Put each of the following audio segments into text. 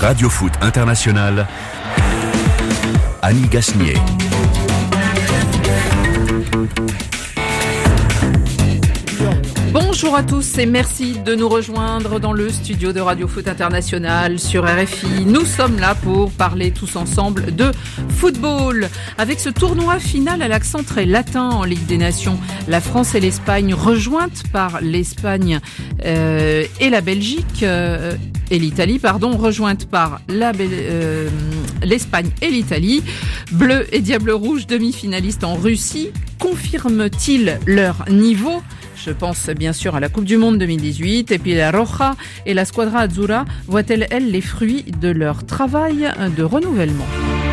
Radio Foot International, Annie Gasnier. Bonjour à tous et merci de nous rejoindre dans le studio de Radio Foot International sur RFI. Nous sommes là pour parler tous ensemble de football. Avec ce tournoi final à l'accent très latin en Ligue des Nations, la France et l'Espagne rejointes par l'Espagne et la Belgique et l'Italie, rejointes par l'Espagne et l'Italie. Bleu et Diable Rouge, demi-finalistes en Russie, confirment-ils leur niveau ? Je pense bien sûr à la Coupe du Monde 2018. Et puis la Roja et la Squadra Azzurra voient-elles, les fruits de leur travail de renouvellement ?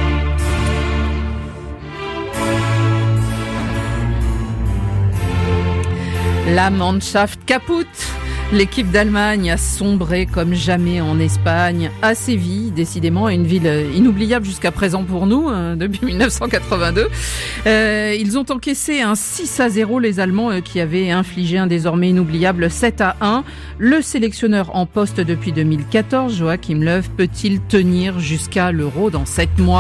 La Mannschaft kaputt. L'équipe d'Allemagne a sombré comme jamais en Espagne, à Séville, décidément une ville inoubliable jusqu'à présent pour nous, depuis 1982. Ils ont encaissé un 6-0 les Allemands qui avaient infligé un désormais inoubliable 7-1. Le sélectionneur en poste depuis 2014, Joachim Löw, peut-il tenir jusqu'à l'Euro dans 7 mois ?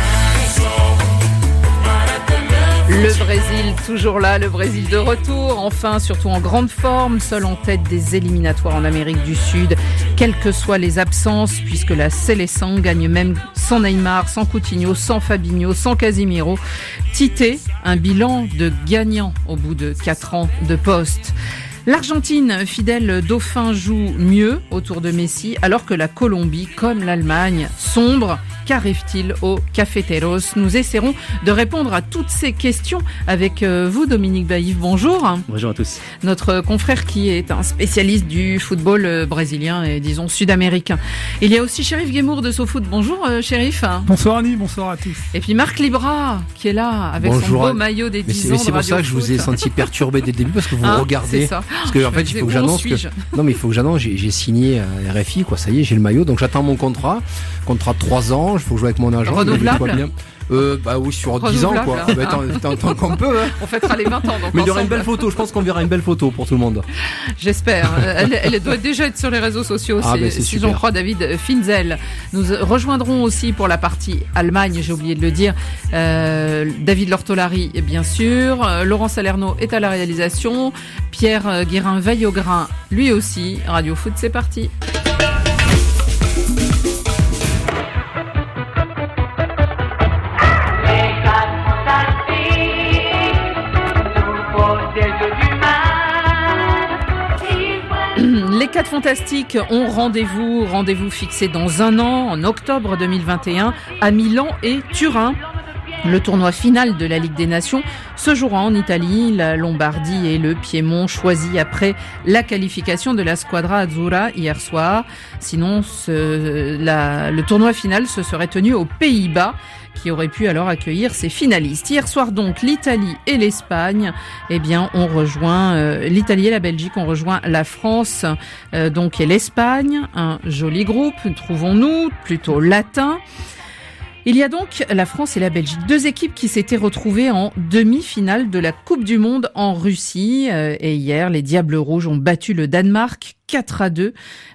Le Brésil, toujours là, le Brésil de retour, enfin, surtout en grande forme, seul en tête des éliminatoires en Amérique du Sud, quelles que soient les absences, puisque la Seleção gagne même sans Neymar, sans Coutinho, sans Fabinho, sans Casemiro. Tite, un bilan de gagnant au bout de 4 ans de poste. L'Argentine, fidèle dauphin, joue mieux autour de Messi, alors que la Colombie, comme l'Allemagne, sombre. Qu'arrive-t-il aux cafeteros ? Nous essaierons de répondre à toutes ces questions avec vous, Dominique Baïf. Bonjour. Bonjour à tous. Notre confrère qui est un spécialiste du football brésilien et disons sud-américain. Il y a aussi Chérif Guémour de SoFoot. Bonjour Chérif. Bonsoir Annie, bonsoir à tous. Et puis Marc Libra qui est là avec bonjour, son beau maillot des 10 ans de Radio Foot. C'est pour ça que je vous ai senti perturbé dès le début parce que vous regardez. C'est ça. Parce que en fait, il faut que j'annonce que... Non mais il faut que j'annonce, j'ai signé à RFI, quoi, ça y est, j'ai le maillot, donc j'attends mon contrat de 3 ans, il faut jouer avec mon agent. Renouvelable. Bah oui, sur 10 ans, quoi. Tant qu'on peut, hein. On fêtera les 20 ans, donc. Mais il y aura une belle photo, je pense qu'on verra une belle photo pour tout le monde. J'espère. Elle doit déjà être sur les réseaux sociaux, si j'en crois David Finzel. Nous rejoindrons aussi pour la partie Allemagne, j'ai oublié de le dire, David Lortolari, bien sûr. Laurent Salerno est à la réalisation. Pierre Guérin-Veillaugrain, lui aussi. Radio Foot, c'est parti. Les 4 fantastiques ont rendez-vous fixé dans un an, en octobre 2021, à Milan et Turin. Le tournoi final de la Ligue des Nations se jouera en Italie, la Lombardie et le Piémont choisis après la qualification de la Squadra Azzurra hier soir. Sinon, le tournoi final se serait tenu aux Pays-Bas, qui aurait pu alors accueillir ses finalistes. Hier soir donc, l'Italie et l'Espagne, ont rejoint l'Italie et la Belgique ont rejoint la France donc et l'Espagne. Un joli groupe, trouvons-nous, plutôt latin. Il y a donc la France et la Belgique, 2 équipes qui s'étaient retrouvées en demi-finale de la Coupe du Monde en Russie. Et hier, les Diables Rouges ont battu le Danemark 4-2.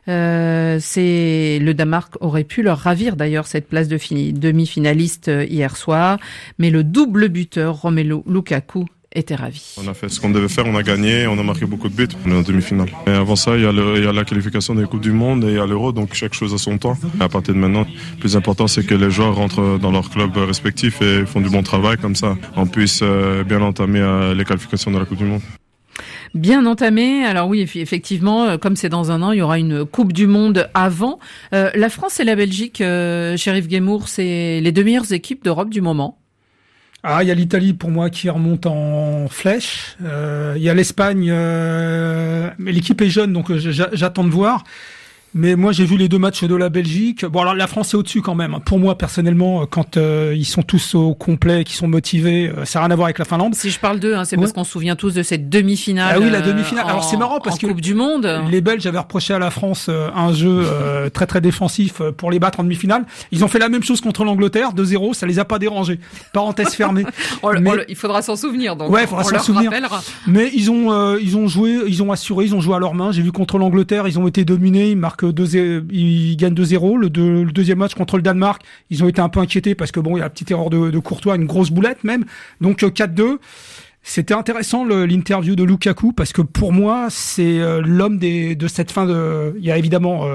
Le Danemark aurait pu leur ravir d'ailleurs cette place de demi-finaliste hier soir. Mais le double buteur Romelu Lukaku était ravi. On a fait ce qu'on devait faire, on a gagné, on a marqué beaucoup de buts. On est en demi-finale. Et avant ça, il y a la qualification des Coupes du Monde et il y a l'Euro, donc chaque chose a son temps. Et à partir de maintenant, le plus important, c'est que les joueurs rentrent dans leur club respectif et font du bon travail, comme ça on puisse bien entamer les qualifications de la Coupe du Monde. Bien entamé. Alors oui, effectivement, comme c'est dans un an, il y aura une Coupe du Monde avant. La France et la Belgique, Chérif Guémour, c'est les 2 meilleures équipes d'Europe du moment. Il y a l'Italie pour moi qui remonte en flèche. Il y a l'Espagne, mais l'équipe est jeune, donc j'attends de voir. Mais moi, j'ai vu les 2 matchs de la Belgique. Bon, alors la France est au-dessus quand même. Pour moi, personnellement, quand ils sont tous au complet, qu'ils sont motivés, ça n'a rien à voir avec la Finlande. Si je parle d'eux, c'est parce qu'on se souvient tous de cette demi-finale. Ah oui, la demi-finale. Alors c'est marrant parce que Coupe du Monde, les Belges avaient reproché à la France un jeu très très défensif pour les battre en demi-finale. Ils ont fait la même chose contre l'Angleterre, 2-0. Ça les a pas dérangés. Parenthèse fermée. Il faudra s'en souvenir. Donc ouais, il faudra s'en souvenir. Mais ils ont joué, ils ont assuré, ils ont joué à leur main. J'ai vu contre l'Angleterre, ils ont été dominés. Ils marquent ils gagnent 2-0. Le deuxième match contre le Danemark, ils ont été un peu inquiétés parce que il y a une petite erreur de Courtois, une grosse boulette même. Donc 4-2. C'était intéressant l'interview de Lukaku parce que pour moi c'est l'homme de cette fin il y a évidemment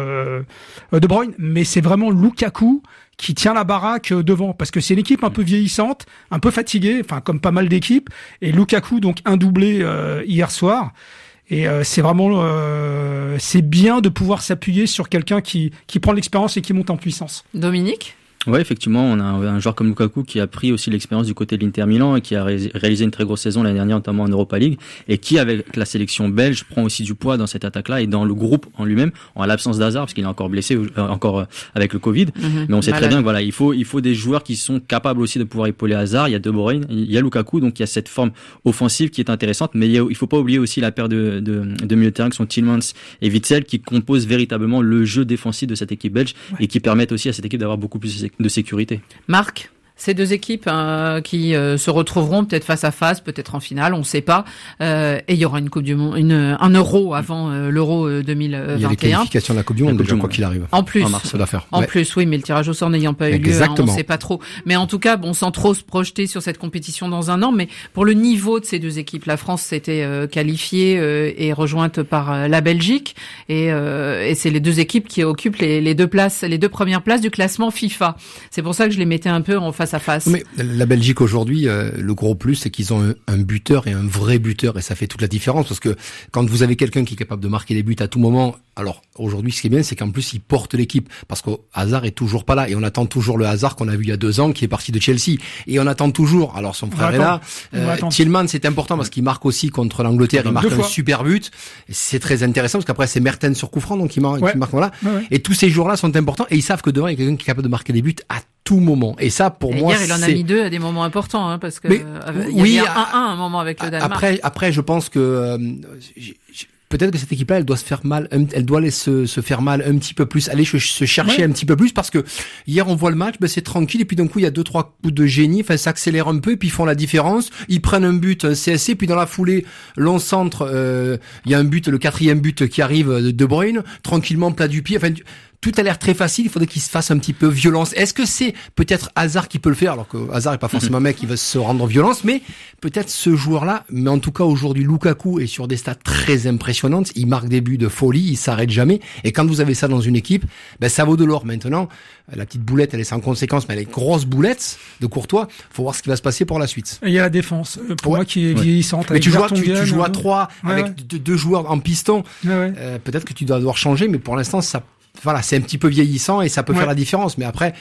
De Bruyne, mais c'est vraiment Lukaku qui tient la baraque devant parce que c'est une équipe un peu vieillissante, un peu fatiguée, enfin comme pas mal d'équipes, et Lukaku donc un doublé hier soir. Et c'est vraiment c'est bien de pouvoir s'appuyer sur quelqu'un qui prend l'expérience et qui monte en puissance. Dominique ? Ouais, effectivement, on a un joueur comme Lukaku qui a pris aussi l'expérience du côté de l'Inter Milan et qui a réalisé une très grosse saison l'année dernière, notamment en Europa League, et qui, avec la sélection belge, prend aussi du poids dans cette attaque-là et dans le groupe en lui-même, en l'absence d'Hazard, parce qu'il est encore blessé, encore avec le Covid. Mais on sait très bien que voilà, il faut des joueurs qui sont capables aussi de pouvoir épauler Hazard. Il y a De Bruyne, il y a Lukaku, donc il y a cette forme offensive qui est intéressante, mais il faut pas oublier aussi la paire de milieu de terrain qui sont Tielemans et Witsel, qui composent véritablement le jeu défensif de cette équipe belge et qui permettent aussi à cette équipe d'avoir beaucoup plus de sécurité. Marc, ces deux équipes qui se retrouveront peut-être face à face, peut-être en finale, on ne sait pas. Et il y aura une Coupe du Monde, un Euro avant l'Euro 2021. Il y a les qualifications de la Coupe du Monde, déjà, quoi qu'il arrive. En plus, en plus, oui, mais le tirage au sort n'ayant pas eu lieu, on ne sait pas trop. Mais en tout cas, sans trop se projeter sur cette compétition dans un an, mais pour le niveau de ces deux équipes, la France s'était qualifiée et rejointe par la Belgique, et c'est les deux équipes qui occupent les deux premières places du classement FIFA. C'est pour ça que je les mettais un peu en face à face. Mais la Belgique aujourd'hui, le gros plus, c'est qu'ils ont un buteur et un vrai buteur, et ça fait toute la différence, parce que quand vous avez quelqu'un qui est capable de marquer des buts à tout moment, alors aujourd'hui ce qui est bien, c'est qu'en plus il porte l'équipe, parce que Hazard est toujours pas là, et on attend toujours le Hazard qu'on a vu il y a 2 ans, qui est parti de Chelsea, et on attend toujours, alors son frère est là, Tielemans c'est important parce qu'il marque aussi contre l'Angleterre, il marque un super but, c'est très intéressant, parce qu'après c'est Mertens sur coup franc, donc il marque voilà, et tous ces joueurs-là sont importants, et ils savent que devant il y a quelqu'un qui est capable de marquer des buts à tout moment. Et ça, pour moi, hier, il en a mis 2 à des moments importants, parce que il y a 1-1 à un moment avec le Danemark. Après, je pense que peut-être que cette équipe-là, elle doit se faire mal, elle doit aller se faire mal un petit peu plus, aller se chercher un petit peu plus, parce que hier on voit le match, c'est tranquille, et puis d'un coup il y a 2-3 coups de génie, ça accélère un peu, et puis ils font la différence, ils prennent un but, un CSC, puis dans la foulée, long centre, il y a un but, le 4e but qui arrive de De Bruyne, tranquillement plat du pied, tout a l'air très facile, il faudrait qu'il se fasse un petit peu violence. Est-ce que c'est peut-être Hazard qui peut le faire, alors que Hazard est pas forcément un mec qui va se rendre violence, mais peut-être ce joueur-là, mais en tout cas aujourd'hui Lukaku est sur des stats très impressionnantes, il marque des buts de folie, il s'arrête jamais, et quand vous avez ça dans une équipe, ça vaut de l'or. Maintenant, la petite boulette, elle est sans conséquence, mais les grosses boulettes de Courtois, faut voir ce qui va se passer pour la suite. Et il y a la défense, pour moi qui est vieillissante. Mais tu joues à 3 avec 2 joueurs en piston, peut-être que tu dois devoir changer, mais pour l'instant voilà, c'est un petit peu vieillissant et ça peut faire la différence. Mais après,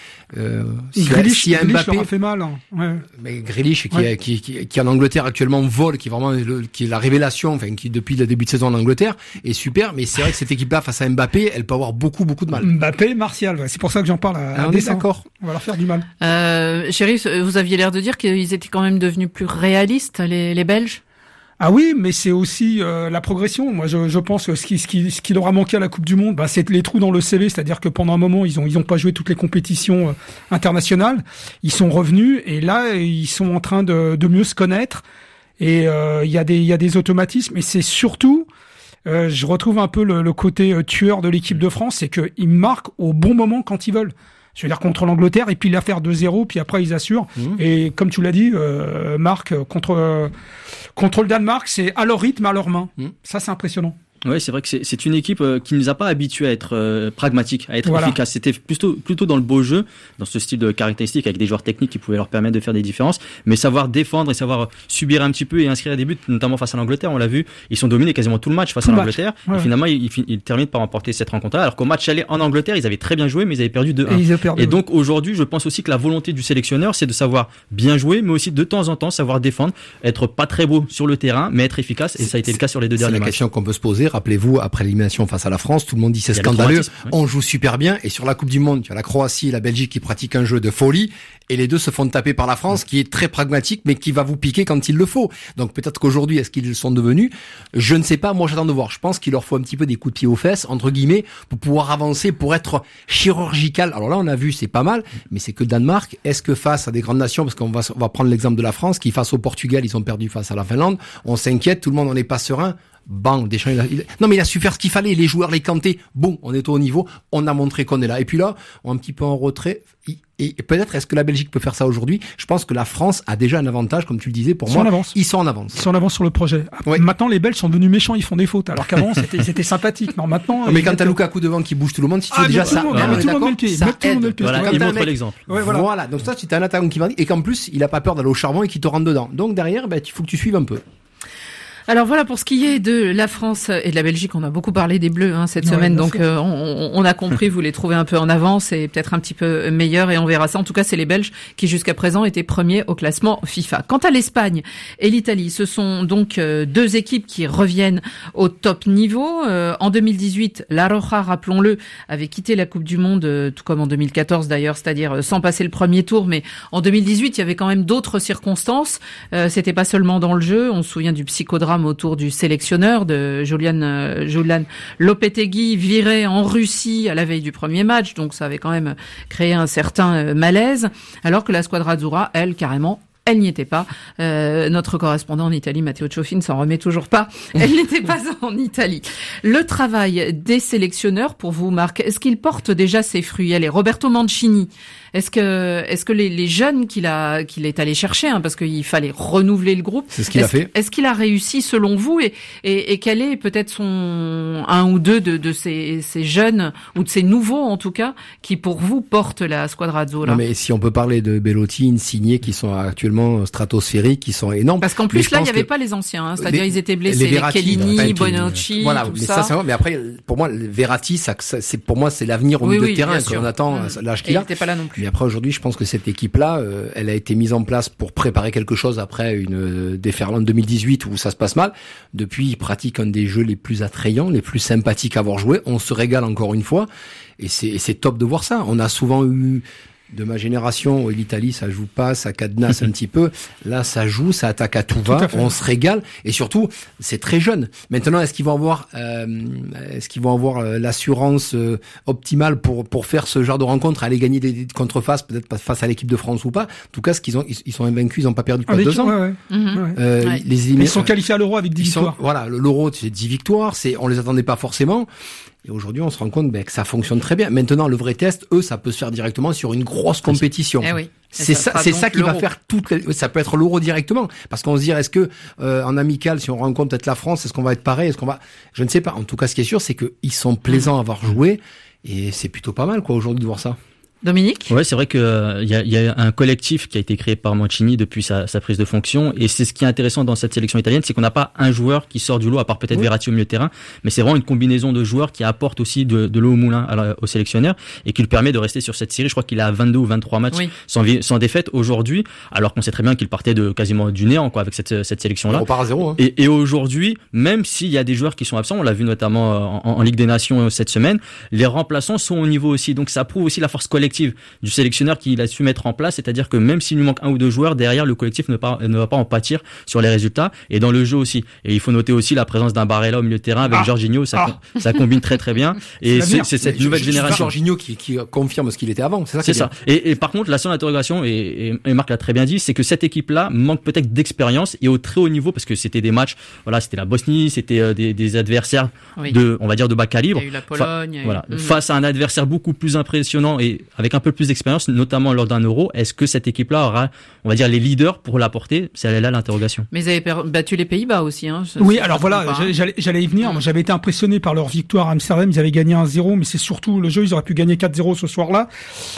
si Mbappé leur a fait mal. Mais Grealish qui en Angleterre actuellement vole, qui est vraiment qui est la révélation, qui depuis le début de saison en Angleterre est super. Mais c'est vrai que cette équipe-là face à Mbappé, elle peut avoir beaucoup de mal. Mbappé, Martial, c'est pour ça que j'en parle. On est d'accord. On va leur faire du mal. Chéri, vous aviez l'air de dire qu'ils étaient quand même devenus plus réalistes, les Belges. Ah oui, mais c'est aussi la progression. Moi, je pense que ce qui leur a manqué à la Coupe du Monde, c'est les trous dans le CV, c'est-à-dire que pendant un moment, ils ont pas joué toutes les compétitions internationales. Ils sont revenus et là, ils sont en train de mieux se connaître. Et il y a des automatismes. Et c'est surtout, je retrouve un peu le côté tueur de l'équipe de France, c'est qu'ils marquent au bon moment quand ils veulent. Je veux dire, contre l'Angleterre, et puis l'affaire 2-0, puis après ils assurent. Et comme tu l'as dit, Marc, contre le Danemark, c'est à leur rythme, à leurs mains. Ça, c'est impressionnant. Oui, c'est vrai que c'est une équipe qui ne nous a pas habitués à être pragmatiques, à être efficaces. C'était plutôt dans le beau jeu, dans ce style de caractéristique avec des joueurs techniques qui pouvaient leur permettre de faire des différences, mais savoir défendre et savoir subir un petit peu et inscrire des buts, notamment face à l'Angleterre. On l'a vu, ils sont dominés quasiment tout le match face à l'Angleterre. Et finalement, ils terminent par remporter cette rencontre-là. Alors qu'au match aller en Angleterre, ils avaient très bien joué, mais ils avaient perdu 2-1. Et donc aujourd'hui, je pense aussi que la volonté du sélectionneur, c'est de savoir bien jouer, mais aussi de temps en temps savoir défendre, être pas très beau sur le terrain, mais être efficace. Et ça a été le cas sur les 2 derniers matchs. C'est la question qu'on peut se poser. Rappelez-vous, après l'élimination face à la France, tout le monde dit c'est scandaleux, on joue super bien, et sur la Coupe du Monde, tu as la Croatie et la Belgique qui pratiquent un jeu de folie, et les deux se font taper par la France, qui est très pragmatique, mais qui va vous piquer quand il le faut. Donc peut-être qu'aujourd'hui, est-ce qu'ils le sont devenus? Je ne sais pas, moi j'attends de voir. Je pense qu'il leur faut un petit peu des coups de pied aux fesses, entre guillemets, pour pouvoir avancer, pour être chirurgical. Alors là, on a vu, c'est pas mal, mais c'est que le Danemark. Est-ce que face à des grandes nations, parce qu'on va prendre l'exemple de la France, qui face au Portugal, ils ont perdu face à la Finlande, on s'inquiète, tout le monde, on n'est pas serein. Deschamps, il a su faire ce qu'il fallait. Les joueurs, les Kanté, bon, on est au haut niveau. On a montré qu'on est là. Et puis là, on est un petit peu en retrait. Et peut-être, est-ce que la Belgique peut faire ça aujourd'hui? Je pense que la France a déjà un avantage, comme tu le disais, pour moi. Ils sont en avance. Ils sont en avance sur le projet. Ouais. Maintenant, les Belges sont devenus méchants, ils font des fautes. Alors qu'avant, c'était sympathique. Non, maintenant. Mais quand t'as Lukaku devant qui bouge tout le monde, si tu veux déjà ça, tout le monde met le pied. Voilà, il montre l'exemple. Voilà. Donc ça, c'est un attaquant qui va, et qu'en plus, il a pas peur d'aller au charbon et qui te rentre dedans. Donc derrière, il faut que tu suives un peu. Alors voilà, pour ce qui est de la France et de la Belgique, on a beaucoup parlé des Bleus cette semaine, donc on a compris, vous les trouvez un peu en avance et peut-être un petit peu meilleurs, et on verra ça. En tout cas, c'est les Belges qui jusqu'à présent étaient premiers au classement FIFA. Quant à l'Espagne et l'Italie, ce sont donc deux équipes qui reviennent au top niveau. En 2018, La Roja, rappelons-le, avait quitté la Coupe du Monde, tout comme en 2014 d'ailleurs, c'est-à-dire sans passer le premier tour, mais en 2018, il y avait quand même d'autres circonstances. C'était pas seulement dans le jeu, on se souvient du psychodrame autour du sélectionneur de Julian Lopetegui, viré en Russie à la veille du premier match, donc ça avait quand même créé un certain malaise, alors que la Squadra Azzurra, elle, carrément, elle n'y était pas. Notre correspondant en Italie, Matteo Cioffi, ne s'en remet toujours pas. Elle n'était pas en Italie. Le travail des sélectionneurs, pour vous, Marc, est-ce qu'il porte déjà ses fruits? Elle est Roberto Mancini. Est-ce que les jeunes qu'il est allé chercher, parce qu'il fallait renouveler le groupe. C'est ce qu'il a fait. Est-ce qu'il a réussi selon vous, et quel est peut-être un ou deux de ces jeunes, ou de ces nouveaux en tout cas, qui pour vous portent la Squadra Azzurra? Non, mais si on peut parler de Belotti, Insigne, qui sont actuellement stratosphériques, qui sont énormes. Parce qu'en plus là, il n'y avait pas les anciens, c'est-à-dire ils étaient blessés, les Chiellini, Bonucci, voilà, tout mais ça. Mais après, pour moi, Verratti, c'est pour moi c'est l'avenir au milieu de terrain. On attend l'âge qu'il a. Il n'était pas là non plus. Mais après, aujourd'hui, je pense que cette équipe-là, elle a été mise en place pour préparer quelque chose après une déferlante 2018 où ça se passe mal. Depuis, ils pratiquent un des jeux les plus attrayants, les plus sympathiques à avoir joué. On se régale encore une fois. Et c'est top de voir ça. On a souvent eu, de ma génération, l'Italie, ça joue pas, ça cadenasse un petit peu. Là, ça joue, ça attaque à tout va. On se régale. Et surtout, c'est très jeune. Maintenant, est-ce qu'ils vont avoir l'assurance optimale pour faire ce genre de rencontre, aller gagner des contrefaces, peut-être pas face à l'équipe de France ou pas. En tout cas, ils sont invaincus, ils ont pas perdu quoi, 2 ans. Ils sont qualifiés à l'Euro avec 10 victoires. Voilà, l'Euro, c'est 10 victoires. On les attendait pas forcément. Et aujourd'hui, on se rend compte que ça fonctionne très bien. Maintenant, le vrai test, ça peut se faire directement sur une grosse compétition. Oui. C'est ça qui va faire ça peut être l'Euro directement. Parce qu'on se dit, est-ce que, en amical, si on rencontre peut-être la France, est-ce qu'on va être pareil? Je ne sais pas. En tout cas, ce qui est sûr, c'est qu'ils sont plaisants à avoir joué. Et c'est plutôt pas mal, aujourd'hui, de voir ça. Dominique? Ouais, c'est vrai que il y a un collectif qui a été créé par Mancini depuis sa prise de fonction, et c'est ce qui est intéressant dans cette sélection italienne, c'est qu'on n'a pas un joueur qui sort du lot, à part peut-être Verratti au milieu de terrain, mais c'est vraiment une combinaison de joueurs qui apporte aussi de l'eau au moulin au sélectionneur et qui lui permet de rester sur cette série. Je crois qu'il a 22 ou 23 matchs sans défaite aujourd'hui, alors qu'on sait très bien qu'il partait quasiment du néant, avec cette sélection-là. On repart à zéro. Et aujourd'hui, même s'il y a des joueurs qui sont absents, on l'a vu notamment en Ligue des Nations cette semaine, les remplaçants sont au niveau aussi. Donc ça prouve aussi la force collective du sélectionneur qu'il a su mettre en place, c'est-à-dire que même s'il lui manque un ou deux joueurs, derrière le collectif ne va pas en pâtir sur les résultats, et dans le jeu aussi. Et il faut noter aussi la présence d'un Barella au milieu de terrain avec Jorginho, ça combine très très bien, et c'est cette nouvelle génération. Jorginho qui confirme ce qu'il était avant, c'est ça. Et par contre, la seule interrogation, et Marc l'a très bien dit, c'est que cette équipe-là manque peut-être d'expérience, et au très haut niveau, parce que c'était des matchs, c'était la Bosnie, c'était des adversaires on va dire de bas calibre. Il y a eu la Pologne. Face à un adversaire beaucoup plus impressionnant et avec un peu plus d'expérience, notamment lors d'un Euro, est-ce que cette équipe-là aura, on va dire, les leaders pour l'apporter? C'est là l'interrogation. Mais ils avaient battu les Pays-Bas aussi. Oui, alors voilà, j'allais y venir. Moi, j'avais été impressionné par leur victoire à Amsterdam. Ils avaient gagné 1-0, mais c'est surtout le jeu. Ils auraient pu gagner 4-0 ce soir-là.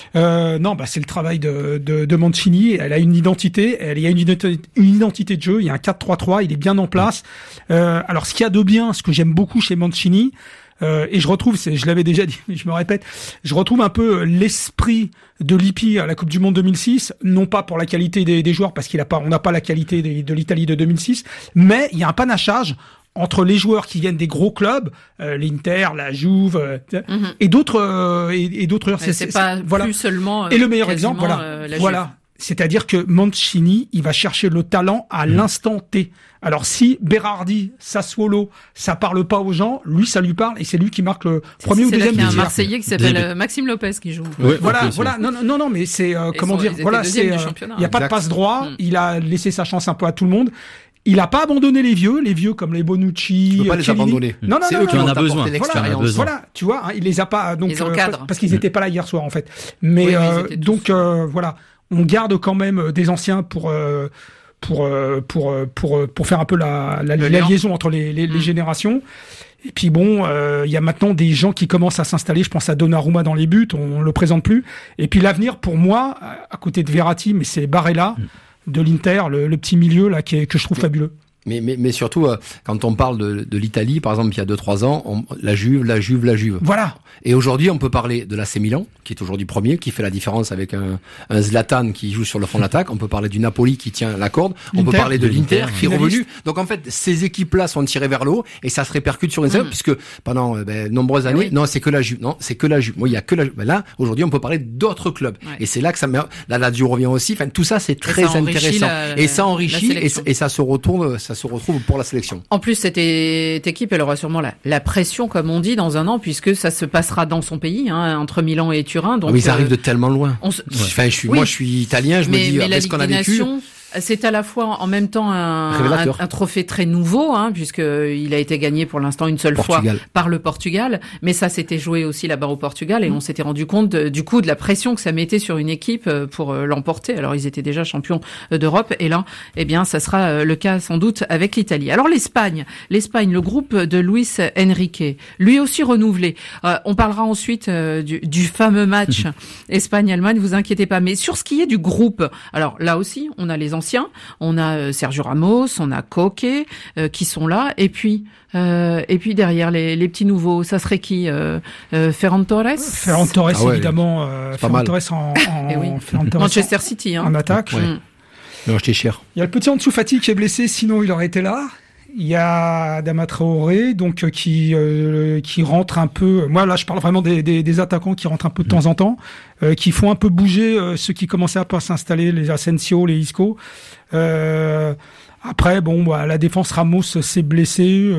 C'est le travail de Mancini. Elle a une identité. Il y a une identité de jeu. Il y a un 4-3-3. Il est bien en place. Alors, ce qu'il y a de bien, ce que j'aime beaucoup chez Mancini, et je retrouve, je l'avais déjà dit, mais je me répète, je retrouve un peu l'esprit de Lippi à la Coupe du Monde 2006, non pas pour la qualité des joueurs, parce on n'a pas la qualité de l'Italie de 2006, mais il y a un panachage entre les joueurs qui viennent des gros clubs, l'Inter, la Juve, et d'autres, c'est pas plus seulement. Et le meilleur exemple, voilà. C'est-à-dire que Mancini, il va chercher le talent à l'instant T. Alors si Berardi, Sassuolo, ça parle pas aux gens, lui ça lui parle et c'est lui qui marque le premier ou deuxième. Il y a un Marseillais qui s'appelle Maxime Lopez qui joue. Voilà. Non, mais c'est il y a pas de passe droit. Il a laissé sa chance un peu à tout le monde. Il a pas abandonné les vieux comme les Bonucci. Tu peux pas les Chiellini. abandonner. Non, C'est eux qui en ont a apporté besoin. l'expérience. Voilà, tu vois, il les a pas donc Ils encadrent. parce qu'ils étaient pas là hier soir en fait. Mais Oui, ils étaient tous. donc voilà, on garde quand même des anciens pour faire un peu la lien. liaison entre les générations. Et puis bon, il y a maintenant des gens qui commencent à s'installer. Je pense à Donnarumma dans les buts, on le présente plus. Et puis l'avenir pour moi, à côté de Verratti, mais c'est Barella de l'Inter, le petit milieu là que je trouve fabuleux. Mais surtout, quand on parle de l'Italie, par exemple, il y a 2-3 ans, la Juve. Voilà. Et aujourd'hui, on peut parler de l'AC Milan, qui est aujourd'hui premier, qui fait la différence avec un Zlatan qui joue sur le front de l'attaque. On peut parler du Napoli qui tient la corde. On peut parler de l'Inter qui est revenu. Donc en fait, ces équipes-là sont tirées vers le haut et ça se répercute sur les autres, puisque pendant nombreuses années, non, c'est que la Juve. Non, c'est que la Juve. Moi, il y a que la Juve. Là, aujourd'hui, on peut parler d'autres clubs. Ouais. Et c'est là que ça la Lazio revient aussi. Enfin, tout ça, c'est très intéressant. Et ça enrichit et ça se retrouve pour la sélection. En plus, cette équipe, elle aura sûrement la pression, comme on dit, dans un an, puisque ça se passera dans son pays, entre Milan et Turin. Donc, ils arrivent de tellement loin. Enfin, moi, je suis italien, je me dis, qu'est-ce qu'on a vécu? C'est à la fois en même temps un trophée très nouveau, puisqu'il a été gagné pour l'instant une seule fois par le Portugal. Mais ça s'était joué aussi là-bas au Portugal et on s'était rendu compte du coup de la pression que ça mettait sur une équipe pour l'emporter. Alors ils étaient déjà champions d'Europe et là, ça sera le cas sans doute avec l'Italie. Alors l'Espagne, le groupe de Luis Enrique, lui aussi renouvelé. On parlera ensuite du fameux match Espagne-Allemagne, vous inquiétez pas. Mais sur ce qui est du groupe, alors là aussi, on a les anciens, on a Sergio Ramos, on a Koke qui sont là, et puis derrière les petits nouveaux, ça serait qui Ferran Torres, évidemment, Ferran Torres Ferran Torres Manchester City en attaque. Mais acheté cher. Il y a le petit Ansu Fati qui est blessé, sinon il aurait été là. Il y a Adama Traoré, donc qui rentre un peu. Moi là, je parle vraiment des attaquants qui rentrent un peu de temps en temps, qui font un peu bouger ceux qui commençaient à pas s'installer, les Asensio, les Isco. Après, la défense, Ramos s'est blessé,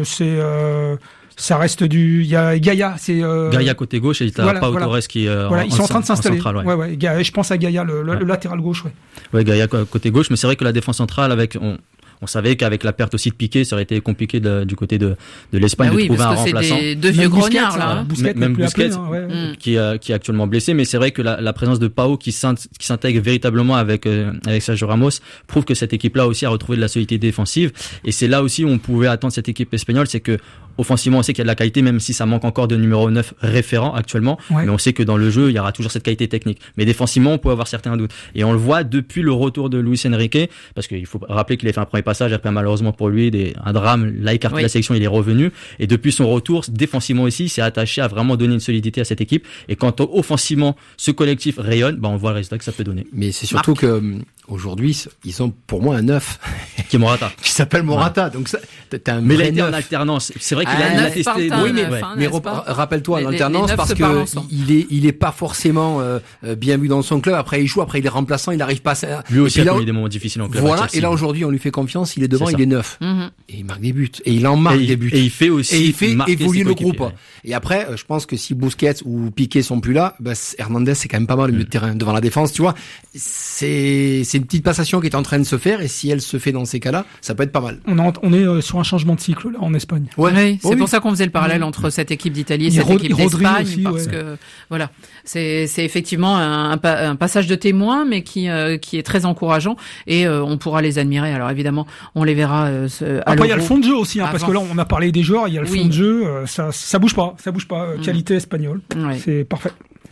ça reste il y a Gaïa, Gaïa côté gauche et t'as Pau Torres qui ils sont en train de s'installer. Centrale, ouais. Gaïa, je pense à Gaïa, le latéral gauche, Ouais, Gaïa côté gauche, mais c'est vrai que la défense centrale on savait qu'avec la perte aussi de Piqué, ça aurait été compliqué du côté de l'Espagne de trouver un remplaçant. C'est deux vieux grognards là. Même Busquets qui est actuellement blessé, mais c'est vrai que la présence de Pau qui s'intègre véritablement avec Sergio Ramos prouve que cette équipe-là aussi a retrouvé de la solidité défensive. Et c'est là aussi où on pouvait attendre cette équipe espagnole, c'est que offensivement, on sait qu'il y a de la qualité, même si ça manque encore de numéro 9 référent actuellement. Ouais. Mais on sait que dans le jeu, il y aura toujours cette qualité technique. Mais défensivement, on peut avoir certains doutes. Et on le voit depuis le retour de Luis Enrique, parce qu'il faut rappeler qu'il a fait un premier passage, après malheureusement pour lui, un drame, l'a écarté de la sélection, il est revenu. Et depuis son retour, défensivement aussi, il s'est attaché à vraiment donner une solidité à cette équipe. Et quand offensivement, ce collectif rayonne, on voit le résultat que ça peut donner. Mais c'est surtout que aujourd'hui, ils ont pour moi un 9 qui est Morata, qui s'appelle Morata. Donc ça, t'as un mais vrai il a été 9. En alternance. C'est vrai qu'il a testé. Mais rappelle-toi l'alternance parce que il est pas forcément bien vu dans son club. Après il joue, après il est remplaçant, il n'arrive pas. Lui aussi a connu des moments difficiles en club. Voilà. Et là aujourd'hui, on lui fait confiance. Il est devant, il est 9 et il marque des buts et il en marque des buts. Et il fait aussi évoluer le groupe. Et après, je pense que si Busquets ou Piqué sont plus là, Hernandez c'est quand même pas mal au milieu de terrain devant la défense. Tu vois, c'est une petite passation qui est en train de se faire et si elle se fait dans ces cas-là, ça peut être pas mal. On est sur un changement de cycle là en Espagne. Ouais, c'est pour ça qu'on faisait le parallèle entre cette équipe d'Italie et cette équipe d'Espagne aussi, parce que voilà, c'est effectivement un passage de témoin, mais qui est très encourageant et on pourra les admirer. Alors évidemment, on les verra. Après il y a le fond de jeu aussi, parce que là on a parlé des joueurs, il y a le fond de jeu, ça bouge pas, qualité espagnole, c'est parfait.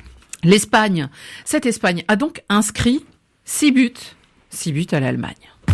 Cette Espagne a donc inscrit 6 buts à l'Allemagne.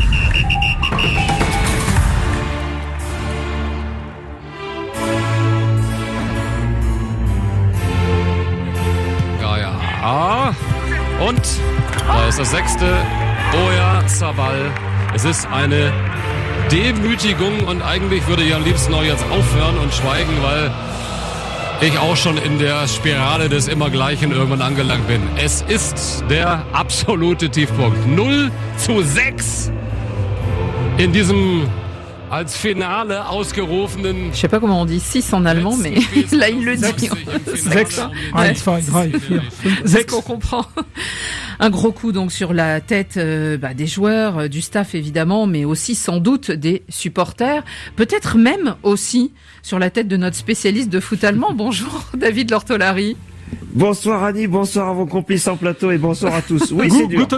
Ja, und da ist das 6. Oyarzabal. Es ist eine Demütigung und eigentlich würde ich am liebsten auch jetzt aufhören und schweigen, weil ich auch schon in der Spirale des Immergleichen irgendwann angelangt bin. Es ist der absolute Tiefpunkt. 0:6 in diesem als Finale ausgerufenen. Je sais pas comment on dit 6 en allemand, mais là il le dit. 6. 1, 2, 3, 4, 5. C'est qu'on comprend. Un gros coup donc sur la tête des joueurs, du staff évidemment, mais aussi sans doute des supporters, peut-être même aussi sur la tête de notre spécialiste de foot allemand. Bonjour David Lortolari. Bonsoir Annie, bonsoir à vos complices en plateau et bonsoir à tous. Oui, c'est dur.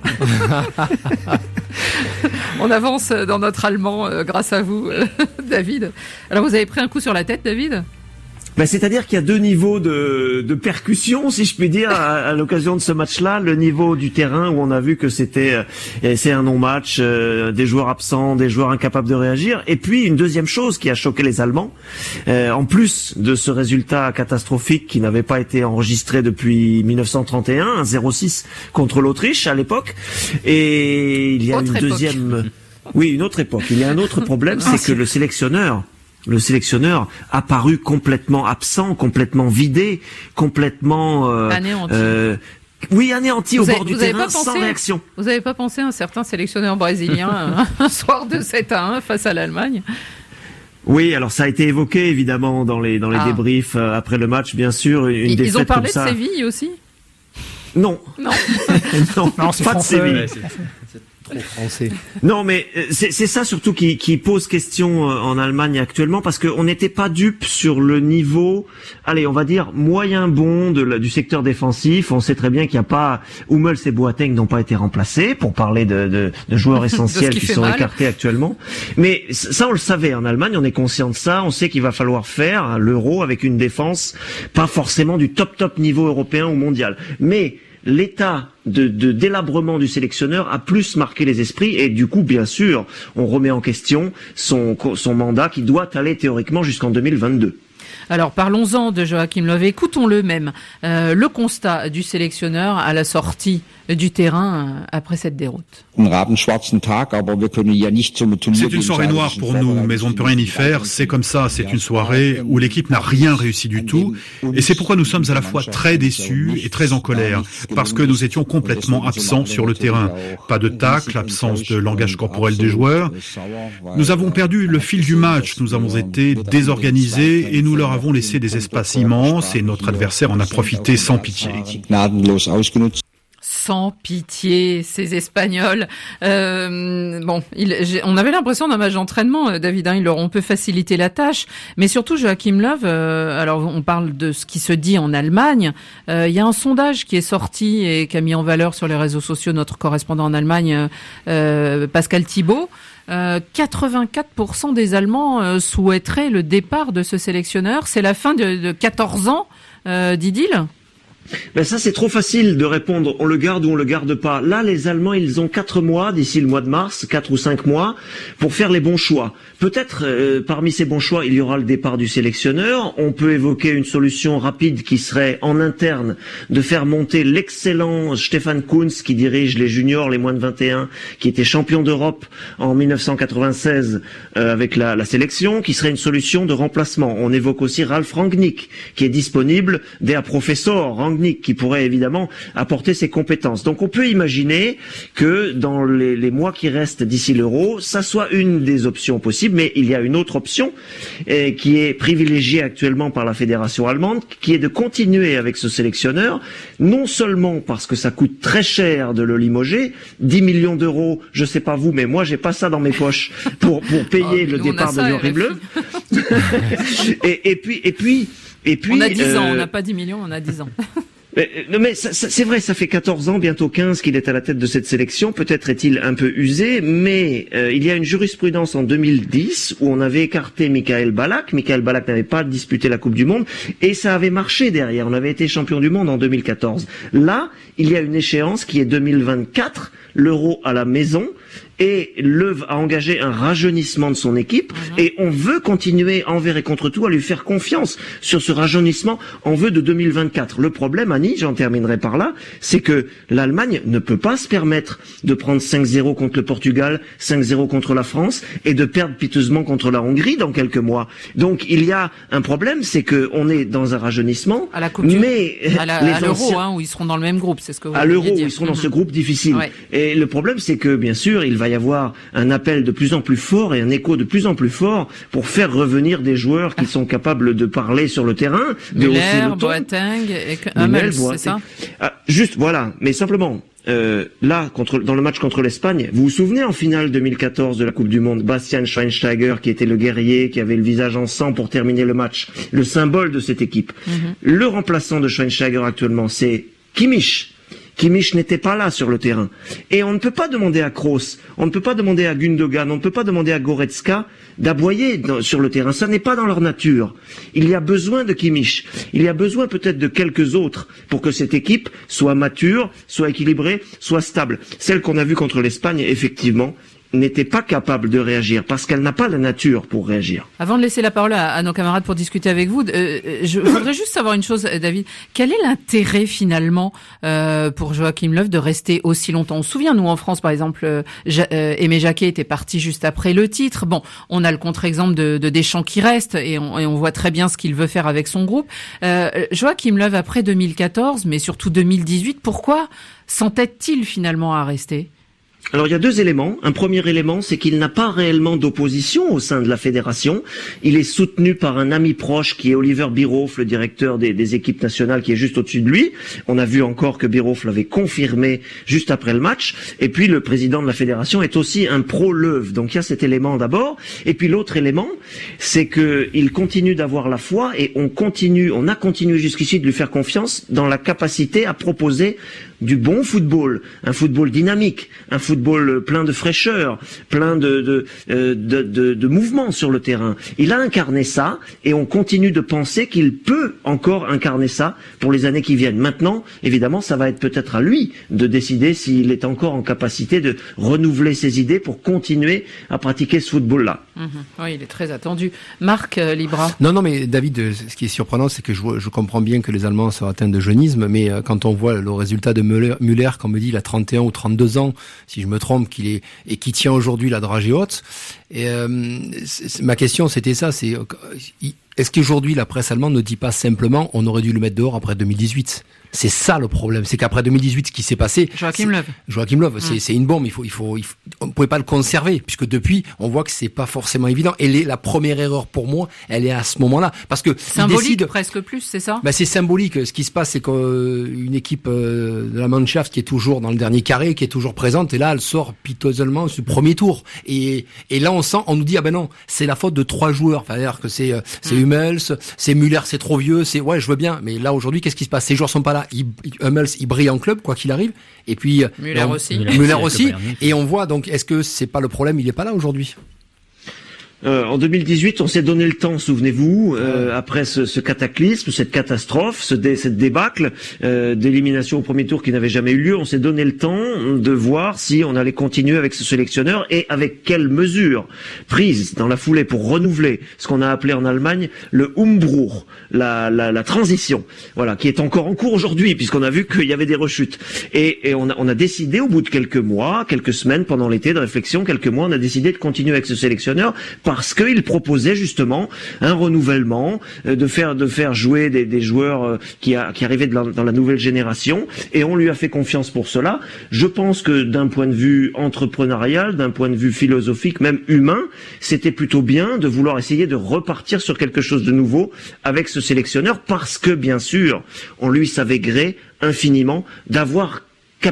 On avance dans notre allemand grâce à vous, David. Alors vous avez pris un coup sur la tête, David ? C'est-à-dire qu'il y a deux niveaux de percussion, si je puis dire, à l'occasion de ce match-là. Le niveau du terrain où on a vu que c'est un non-match, des joueurs absents, des joueurs incapables de réagir. Et puis une deuxième chose qui a choqué les Allemands, en plus de ce résultat catastrophique qui n'avait pas été enregistré depuis 1931, un 0-6 contre l'Autriche à l'époque. Et il y a une autre époque. Il y a un autre problème, c'est que le sélectionneur a paru complètement absent, complètement vidé, complètement anéanti. Anéanti au bord du terrain, sans réaction. Vous n'avez pas pensé à un certain sélectionneur brésilien un soir de 7-1 face à l'Allemagne ? Oui, alors ça a été évoqué évidemment dans les débriefs après le match, bien sûr. Ils ont parlé de Séville aussi ? Non, c'est pas français. De Séville. Français. Non, mais c'est ça surtout qui pose question en Allemagne actuellement, parce qu'on n'était pas dupe sur le niveau, on va dire moyen bon du secteur défensif. On sait très bien qu'il n'y a pas Hummels et Boateng n'ont pas été remplacés, pour parler de joueurs essentiels qui sont écartés actuellement. Mais ça, on le savait en Allemagne, on est conscient de ça. On sait qu'il va falloir faire l'Euro avec une défense pas forcément du top niveau européen ou mondial, mais l'état de délabrement du sélectionneur a plus marqué les esprits, et du coup, bien sûr, on remet en question son mandat qui doit aller théoriquement jusqu'en 2022. Alors parlons-en de Joachim Löw, écoutons-le même, le constat du sélectionneur à la sortie du terrain après cette déroute. C'est une soirée noire pour nous, mais on ne peut rien y faire, c'est comme ça, c'est une soirée où l'équipe n'a rien réussi du tout, et c'est pourquoi nous sommes à la fois très déçus et très en colère, parce que nous étions complètement absents sur le terrain. Pas de tacle, absence de langage corporel des joueurs. Nous avons perdu le fil du match, nous avons été désorganisés et nous leur avons laissé des espaces immenses et notre adversaire en a profité sans pitié. Sans pitié, ces Espagnols. On avait l'impression d'un match d'entraînement, David. Ils leur ont peu facilité la tâche, mais surtout Joachim Löw. Alors, on parle de ce qui se dit en Allemagne. Il y a un sondage qui est sorti et qui a mis en valeur sur les réseaux sociaux notre correspondant en Allemagne, Pascal Thibault. 84% des Allemands souhaiteraient le départ de ce sélectionneur. C'est la fin de 14 ans d'idylle. Ça, c'est trop facile de répondre on le garde ou on le garde pas. Là, les Allemands, ils ont 4 mois d'ici le mois de mars, 4 ou 5 mois pour faire les bons choix. Peut-être parmi ces bons choix, il y aura le départ du sélectionneur. On peut évoquer une solution rapide qui serait en interne de faire monter l'excellent Stefan Kuntz qui dirige les juniors, les moins de 21, qui était champion d'Europe en 1996 avec la sélection, qui serait une solution de remplacement. On évoque aussi Ralf Rangnick qui est disponible, der Professor Rangnick qui pourrait évidemment apporter ses compétences. Donc on peut imaginer que dans les mois qui restent d'ici l'Euro, ça soit une des options possibles, mais il y a une autre option qui est privilégiée actuellement par la fédération allemande, qui est de continuer avec ce sélectionneur, non seulement parce que ça coûte très cher de le limoger, 10 millions d'euros, je sais pas vous, mais moi j'ai pas ça dans mes poches pour payer le départ de Joachim Löw. et puis on a 10 ans, on n'a pas 10 millions, on a 10 ans. Mais c'est vrai, ça fait 14 ans, bientôt 15 qu'il est à la tête de cette sélection. Peut-être est-il un peu usé, mais il y a une jurisprudence en 2010 où on avait écarté Michael Ballack. Michael Ballack n'avait pas disputé la Coupe du Monde et ça avait marché derrière. On avait été champion du monde en 2014. Là, il y a une échéance qui est 2024, l'Euro à la maison. Et Löw a engagé un rajeunissement de son équipe et on veut continuer envers et contre tout à lui faire confiance sur ce rajeunissement en vue de 2024. Le problème, Annie, j'en terminerai par là, c'est que l'Allemagne ne peut pas se permettre de prendre 5-0 contre le Portugal, 5-0 contre la France et de perdre piteusement contre la Hongrie dans quelques mois. Donc il y a un problème, c'est que on est dans un rajeunissement, à la Coupe mais à l'Euro, où ils seront dans le même groupe, c'est ce que vous à vouliez l'Euro, dire. où ils seront dans ce groupe difficile. Ouais. Et le problème, c'est que bien sûr, il va y avoir un appel de plus en plus fort et un écho de plus en plus fort pour faire revenir des joueurs qui sont capables de parler sur le terrain, de hausser le ton. Boateng et Hummels, c'est ça ? Juste, voilà. Mais simplement, là, dans le match contre l'Espagne, vous vous souvenez en finale 2014 de la Coupe du Monde, Bastian Schweinsteiger qui était le guerrier, qui avait le visage en sang pour terminer le match, le symbole de cette équipe. Le remplaçant de Schweinsteiger actuellement, c'est Kimmich. Kimmich n'était pas là sur le terrain. Et on ne peut pas demander à Kroos, on ne peut pas demander à Gundogan, on ne peut pas demander à Goretzka d'aboyer sur le terrain. Ça n'est pas dans leur nature. Il y a besoin de Kimmich. Il y a besoin peut-être de quelques autres pour que cette équipe soit mature, soit équilibrée, soit stable. Celle qu'on a vue contre l'Espagne, effectivement, n'était pas capable de réagir parce qu'elle n'a pas la nature pour réagir. Avant de laisser la parole à nos camarades pour discuter avec vous, je voudrais juste savoir une chose, David. Quel est l'intérêt finalement pour Joachim Löw de rester aussi longtemps? On se souvient, nous en France par exemple, Aimé Jacquet était parti juste après le titre. Bon, on a le contre-exemple de Deschamps qui reste et on voit très bien ce qu'il veut faire avec son groupe. Joachim Löw après 2014, mais surtout 2018, pourquoi s'entête-t-il finalement à rester? Alors il y a deux éléments. Un premier élément, c'est qu'il n'a pas réellement d'opposition au sein de la fédération. Il est soutenu par un ami proche qui est Oliver Bierhoff, le directeur des équipes nationales qui est juste au-dessus de lui. On a vu encore que Bierhoff l'avait confirmé juste après le match. Et puis le président de la fédération est aussi un pro-Löw. Donc il y a cet élément d'abord. Et puis l'autre élément, c'est que il continue d'avoir la foi et on a continué jusqu'ici de lui faire confiance dans la capacité à proposer du bon football, un football dynamique, un football plein de fraîcheur, plein de mouvement sur le terrain. Il a incarné ça et on continue de penser qu'il peut encore incarner ça pour les années qui viennent. Maintenant, évidemment, ça va être peut-être à lui de décider s'il est encore en capacité de renouveler ses idées pour continuer à pratiquer ce football-là. Oui, il est très attendu. Marc Libra. Non, mais David, ce qui est surprenant, c'est que je comprends bien que les Allemands sont atteints de jeunisme, mais quand on voit le résultat de Müller, comme me dit, il a 31 ou 32 ans, si je me trompe, qui tient aujourd'hui la dragée haute. Et ma question, c'était ça, c'est est-ce qu'aujourd'hui la presse allemande ne dit pas simplement on aurait dû le mettre dehors après 2018? C'est ça le problème, c'est qu'après 2018, ce qui s'est passé, Joachim Löw, c'est une bombe. On ne pouvait pas le conserver puisque depuis, on voit que c'est pas forcément évident. Et la première erreur pour moi, elle est à ce moment-là, parce que symbolique presque plus, c'est ça? C'est symbolique. Ce qui se passe, c'est qu'une équipe de la Mannschaft qui est toujours dans le dernier carré, qui est toujours présente, et là, elle sort pitoyablement ce premier tour. Et là, on nous dit non, c'est la faute de 3 joueurs. Enfin, c'est-à-dire que c'est Hummels, c'est Müller, c'est trop vieux. Je veux bien, mais là aujourd'hui, qu'est-ce qui se passe? Ces joueurs sont pas là. Hummels, il brille en club, quoi qu'il arrive. Et puis Müller aussi. Et on voit donc, est-ce que c'est pas le problème? Il est pas là aujourd'hui. En 2018, on s'est donné le temps, souvenez-vous, après ce cataclysme, cette catastrophe, cette débâcle d'élimination au premier tour qui n'avait jamais eu lieu, on s'est donné le temps de voir si on allait continuer avec ce sélectionneur et avec quelles mesures prises dans la foulée pour renouveler ce qu'on a appelé en Allemagne le Umbruch, la transition, voilà, qui est encore en cours aujourd'hui puisqu'on a vu qu'il y avait des rechutes. Et on a décidé au bout de quelques mois, quelques semaines pendant l'été de réflexion, on a décidé de continuer avec ce sélectionneur parce qu'il proposait justement un renouvellement, de faire jouer des joueurs qui arrivaient dans la nouvelle génération, et on lui a fait confiance pour cela. Je pense que d'un point de vue entrepreneurial, d'un point de vue philosophique, même humain, c'était plutôt bien de vouloir essayer de repartir sur quelque chose de nouveau avec ce sélectionneur, parce que bien sûr, on lui savait gré infiniment d'avoir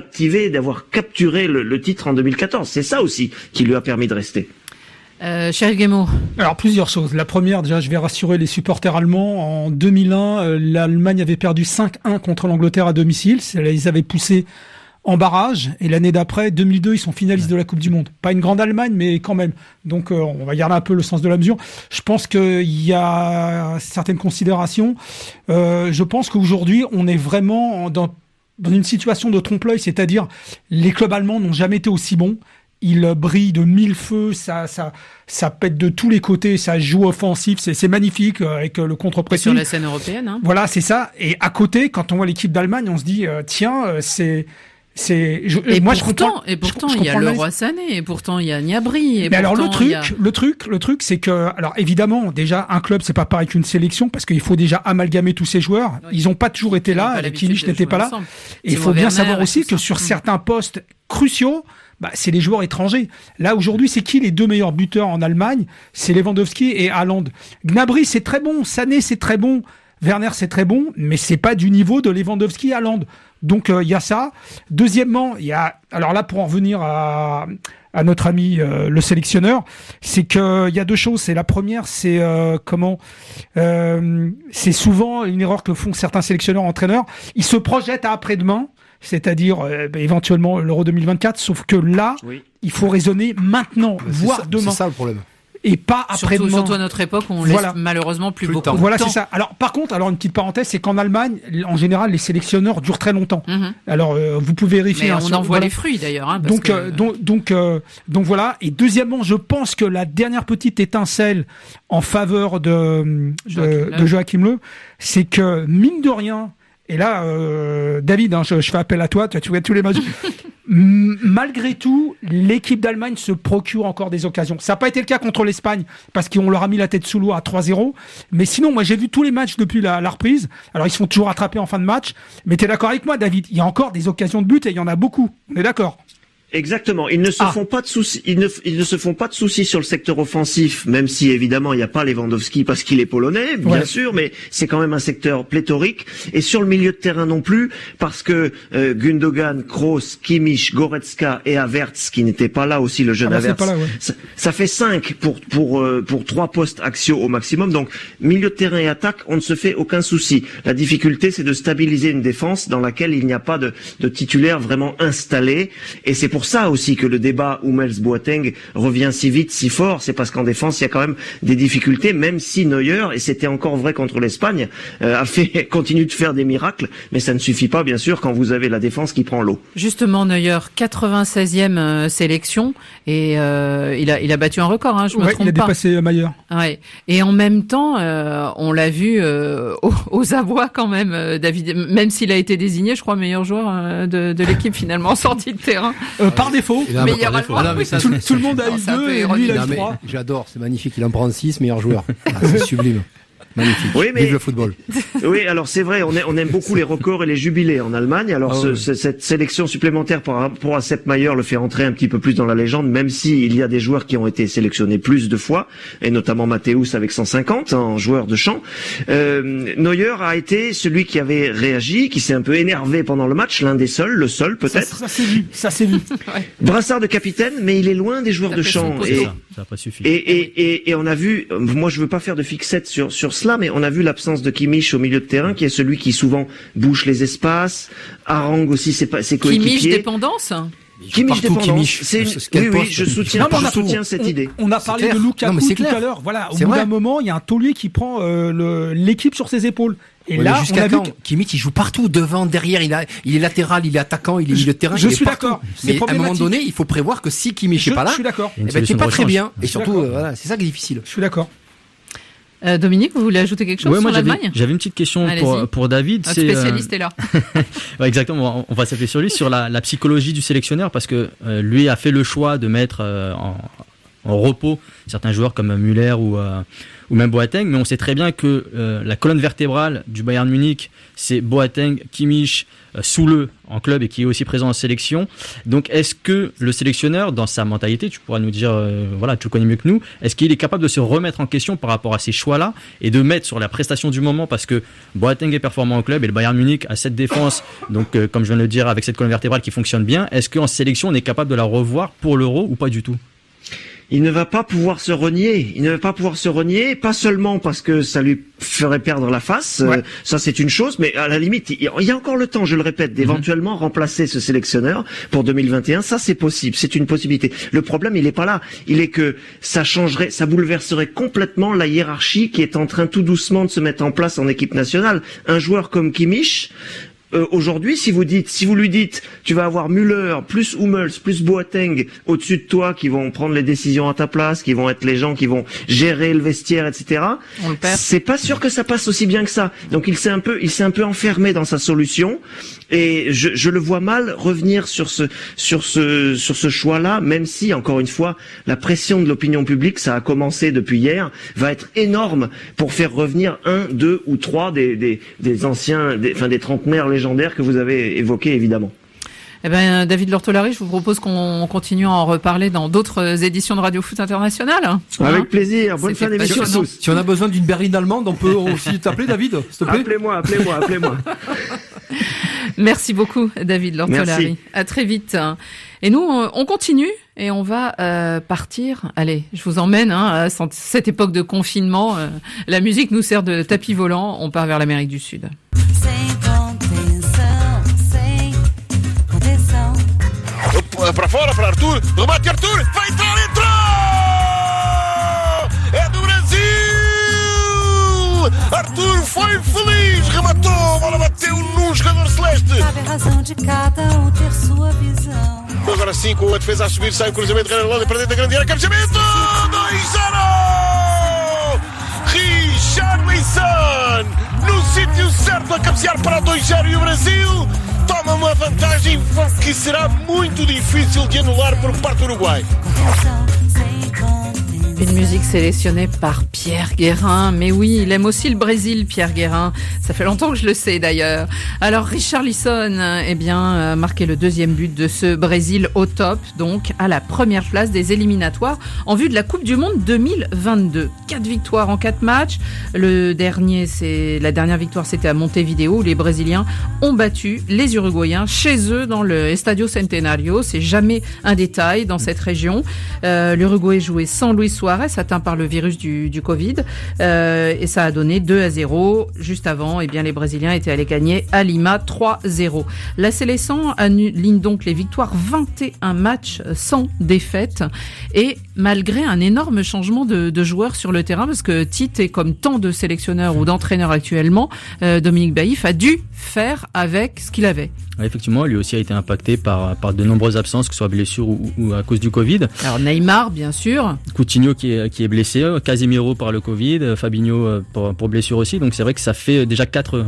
capturé le titre en 2014. C'est ça aussi qui lui a permis de rester. Cher Guémot. Alors plusieurs choses. La première, déjà, je vais rassurer les supporters allemands. En 2001, l'Allemagne avait perdu 5-1 contre l'Angleterre à domicile. Ils avaient poussé en barrage. Et l'année d'après, 2002, ils sont finalistes de la Coupe du Monde. Pas une grande Allemagne, mais quand même. Donc, on va garder un peu le sens de la mesure. Je pense qu'il y a certaines considérations. Je pense qu'aujourd'hui, on est vraiment dans une situation de trompe-l'œil, c'est-à-dire les clubs allemands n'ont jamais été aussi bons. Il brille de 1000 feux, ça pète de tous les côtés, ça joue offensif, c'est magnifique avec le contre-pressing. Sur la scène européenne, hein. Voilà, c'est ça. Et à côté, quand on voit l'équipe d'Allemagne, on se dit pourtant, il y a Leroy Sané, et pourtant il y a Gnabry. Mais alors le truc, c'est que, alors évidemment, déjà un club, c'est pas pareil qu'une sélection, parce qu'il faut déjà amalgamer tous ces joueurs. Ils ont pas toujours été là. Kimmich n'était pas là. Et il faut bien savoir aussi que sur certains postes cruciaux, c'est les joueurs étrangers. Là, aujourd'hui, c'est qui les 2 meilleurs buteurs en Allemagne? C'est Lewandowski et Haaland. Gnabry, c'est très bon. Sané, c'est très bon. Werner, c'est très bon, mais c'est pas du niveau de Lewandowski et Haaland. Donc il y a ça. Deuxièmement, il y a, alors là pour en revenir à notre ami le sélectionneur, c'est que il y a deux choses. C'est la première, c'est c'est souvent une erreur que font certains sélectionneurs, entraîneurs. Ils se projettent à après-demain, c'est-à-dire éventuellement l'Euro 2024. Sauf que là, il faut raisonner maintenant, voire demain. C'est ça le problème. Et pas après-demain. Surtout à notre époque, on laisse malheureusement plus beaucoup de temps. Voilà, c'est ça. Alors, par contre, une petite parenthèse, c'est qu'en Allemagne, en général, les sélectionneurs durent très longtemps. Alors, vous pouvez vérifier. Mais on en voit les fruits d'ailleurs. Donc voilà. Et deuxièmement, je pense que la dernière petite étincelle en faveur de Joachim Löw, c'est que mine de rien. Et là, David, je fais appel à toi. Tu vois tous les matchs. Malgré tout, l'équipe d'Allemagne se procure encore des occasions. Ça n'a pas été le cas contre l'Espagne parce qu'on leur a mis la tête sous l'eau à 3-0. Mais sinon, moi, j'ai vu tous les matchs depuis la reprise. Alors, ils se font toujours attraper en fin de match. Mais t'es d'accord avec moi, David? Il y a encore des occasions de but et il y en a beaucoup. On est d'accord? Exactement. Ils ne se font pas de soucis. Ils ne se font pas de soucis sur le secteur offensif, même si évidemment il n'y a pas Lewandowski parce qu'il est polonais, bien sûr, mais c'est quand même un secteur pléthorique. Et sur le milieu de terrain non plus, parce que Gundogan, Kroos, Kimmich, Goretzka et Havertz, qui n'était pas là aussi, le jeune Havertz, ça fait 5 pour 3 postes axiaux au maximum. Donc milieu de terrain et attaque, on ne se fait aucun souci. La difficulté, c'est de stabiliser une défense dans laquelle il n'y a pas de titulaire vraiment installé. Et c'est pour ça aussi que le débat Hummels-Boateng revient si vite, si fort, c'est parce qu'en défense il y a quand même des difficultés, même si Neuer, et c'était encore vrai contre l'Espagne, continue de faire des miracles, mais ça ne suffit pas bien sûr quand vous avez la défense qui prend l'eau. Justement, Neuer, 96e sélection, et il a battu un record, je me trompe pas. Il a dépassé Maier. Ouais. Et en même temps, on l'a vu aux abois quand même, David, même s'il a été désigné, je crois, meilleur joueur de l'équipe finalement en sortie de terrain. Par défaut. Mais il y aura tout le monde a eu 2 et lui il a eu 3. J'adore, c'est magnifique, il en prend 6, meilleur joueur. C'est sublime. Magnifique. Oui, mais vive le football. Oui, alors c'est vrai, on aime beaucoup les records et les jubilés en Allemagne. Alors cette sélection supplémentaire par rapport à Sepp Maier le fait rentrer un petit peu plus dans la légende, même si il y a des joueurs qui ont été sélectionnés plus de fois, et notamment Matthäus avec 150 en joueur de champ. Neuer a été celui qui avait réagi, qui s'est un peu énervé pendant le match, l'un des seuls, le seul peut-être. Ça s'est vu. Brassard de capitaine, mais il est loin des joueurs de champ. Ça n'a pas suffi. Et on a vu, moi je veux pas faire de fixette sur cela, mais on a vu l'absence de Kimmich au milieu de terrain, qui est celui qui souvent bouche les espaces, harangue aussi ses coéquipiers. Kimmich dépendance. Kimmich dépendance. Je soutiens cette idée. On a parlé de Lukaku tout à l'heure. Voilà, au bout d'un moment, il y a un taulier qui prend l'équipe sur ses épaules. Et là, on a vu Kimmich, il joue partout, devant, derrière, il est latéral, il est attaquant, il est milieu de terrain. Je suis d'accord. Mais à un moment donné, il faut prévoir que si Kimmich n'est pas là, c'est pas très bien. Et surtout, c'est ça qui est difficile. Je suis d'accord. Dominique, vous voulez ajouter quelque chose sur l'Allemagne? J'avais une petite question pour David. Notre spécialiste est là. Ouais, exactement. On va s'appeler sur lui, sur la psychologie du sélectionneur, parce que lui a fait le choix de mettre en repos certains joueurs comme Müller ou même Boateng, mais on sait très bien que la colonne vertébrale du Bayern Munich, c'est Boateng, Kimmich, Süle en club et qui est aussi présent en sélection. Donc est-ce que le sélectionneur, dans sa mentalité, tu pourras nous dire, tu le connais mieux que nous, est-ce qu'il est capable de se remettre en question par rapport à ces choix-là et de mettre sur la prestation du moment, parce que Boateng est performant en club et le Bayern Munich a cette défense, donc comme je viens de le dire, avec cette colonne vertébrale qui fonctionne bien, est-ce qu'en sélection on est capable de la revoir pour l'Euro ou pas du tout? Il ne va pas pouvoir se renier. Pas seulement parce que ça lui ferait perdre la face. Ça, c'est une chose. Mais à la limite, il y a encore le temps, je le répète, d'éventuellement remplacer ce sélectionneur pour 2021. Ça, c'est possible. C'est une possibilité. Le problème, il est pas là. Il est que ça bouleverserait complètement la hiérarchie qui est en train tout doucement de se mettre en place en équipe nationale. Un joueur comme Kimmich, aujourd'hui, si vous lui dites, tu vas avoir Müller, plus Hummels, plus Boateng au-dessus de toi, qui vont prendre les décisions à ta place, qui vont être les gens qui vont gérer le vestiaire, etc. C'est pas sûr que ça passe aussi bien que ça. Donc il s'est un peu enfermé dans sa solution, et je le vois mal revenir sur ce choix-là, même si, encore une fois, la pression de l'opinion publique, ça a commencé depuis hier, va être énorme pour faire revenir 1, 2 ou 3 des anciens, des trentenaires légendaires que vous avez évoqués, évidemment. David Lortolari, je vous propose qu'on continue à en reparler dans d'autres éditions de Radio Foot International. Avec plaisir. Bonne fin d'émission. Si on a besoin d'une berline allemande, on peut aussi t'appeler, David, s'il te plaît. Appelez-moi. Merci beaucoup, David Lortolari. À très vite. Et nous, on continue et on va partir. Allez, je vous emmène à cette époque de confinement. La musique nous sert de tapis volant. On part vers l'Amérique du Sud. Para fora, para Arthur, remate Arthur, vai entrar, entrou! É do Brasil! Arthur foi feliz, rematou, a bola bateu no jogador celeste. Sabe a razão de cada ter sua visão. Agora sim, com a defesa a subir, sai o cruzamento, Renan Lodi para dentro da grande área, cabeceamento! 2-0! Richarlison, no sítio certo a cabecear para 2-0 e o Brasil toma uma vantagem que será muito difícil de anular por parte do Uruguai. Une musique sélectionnée par Pierre Guérin. Mais oui, il aime aussi le Brésil, Pierre Guérin. Ça fait longtemps que je le sais d'ailleurs. Alors Richarlison, marqué le deuxième but de ce Brésil au top, donc à la première place des éliminatoires en vue de la Coupe du Monde 2022. 4 victoires en 4 matchs. La dernière victoire, c'était à Montevideo où les Brésiliens ont battu les Uruguayens chez eux dans le Estadio Centenario. C'est jamais un détail dans cette région. L'Uruguay jouait sans Luis Suarez, atteint par le virus du Covid, et ça a donné 2-0. Juste avant, les Brésiliens étaient allés gagner à Lima 3-0. La sélection aligne donc les victoires, 21 matchs sans défaite, et malgré un énorme changement de joueurs sur le terrain, parce que Tite, est comme tant de sélectionneurs ou d'entraîneurs actuellement, Dominique Baïf a dû faire avec ce qu'il avait. Effectivement, lui aussi a été impacté par de nombreuses absences, que ce soit blessure ou à cause du Covid. Alors Neymar, bien sûr. Coutinho qui est blessé, Casemiro par le Covid, Fabinho pour blessure aussi. Donc c'est vrai que ça fait déjà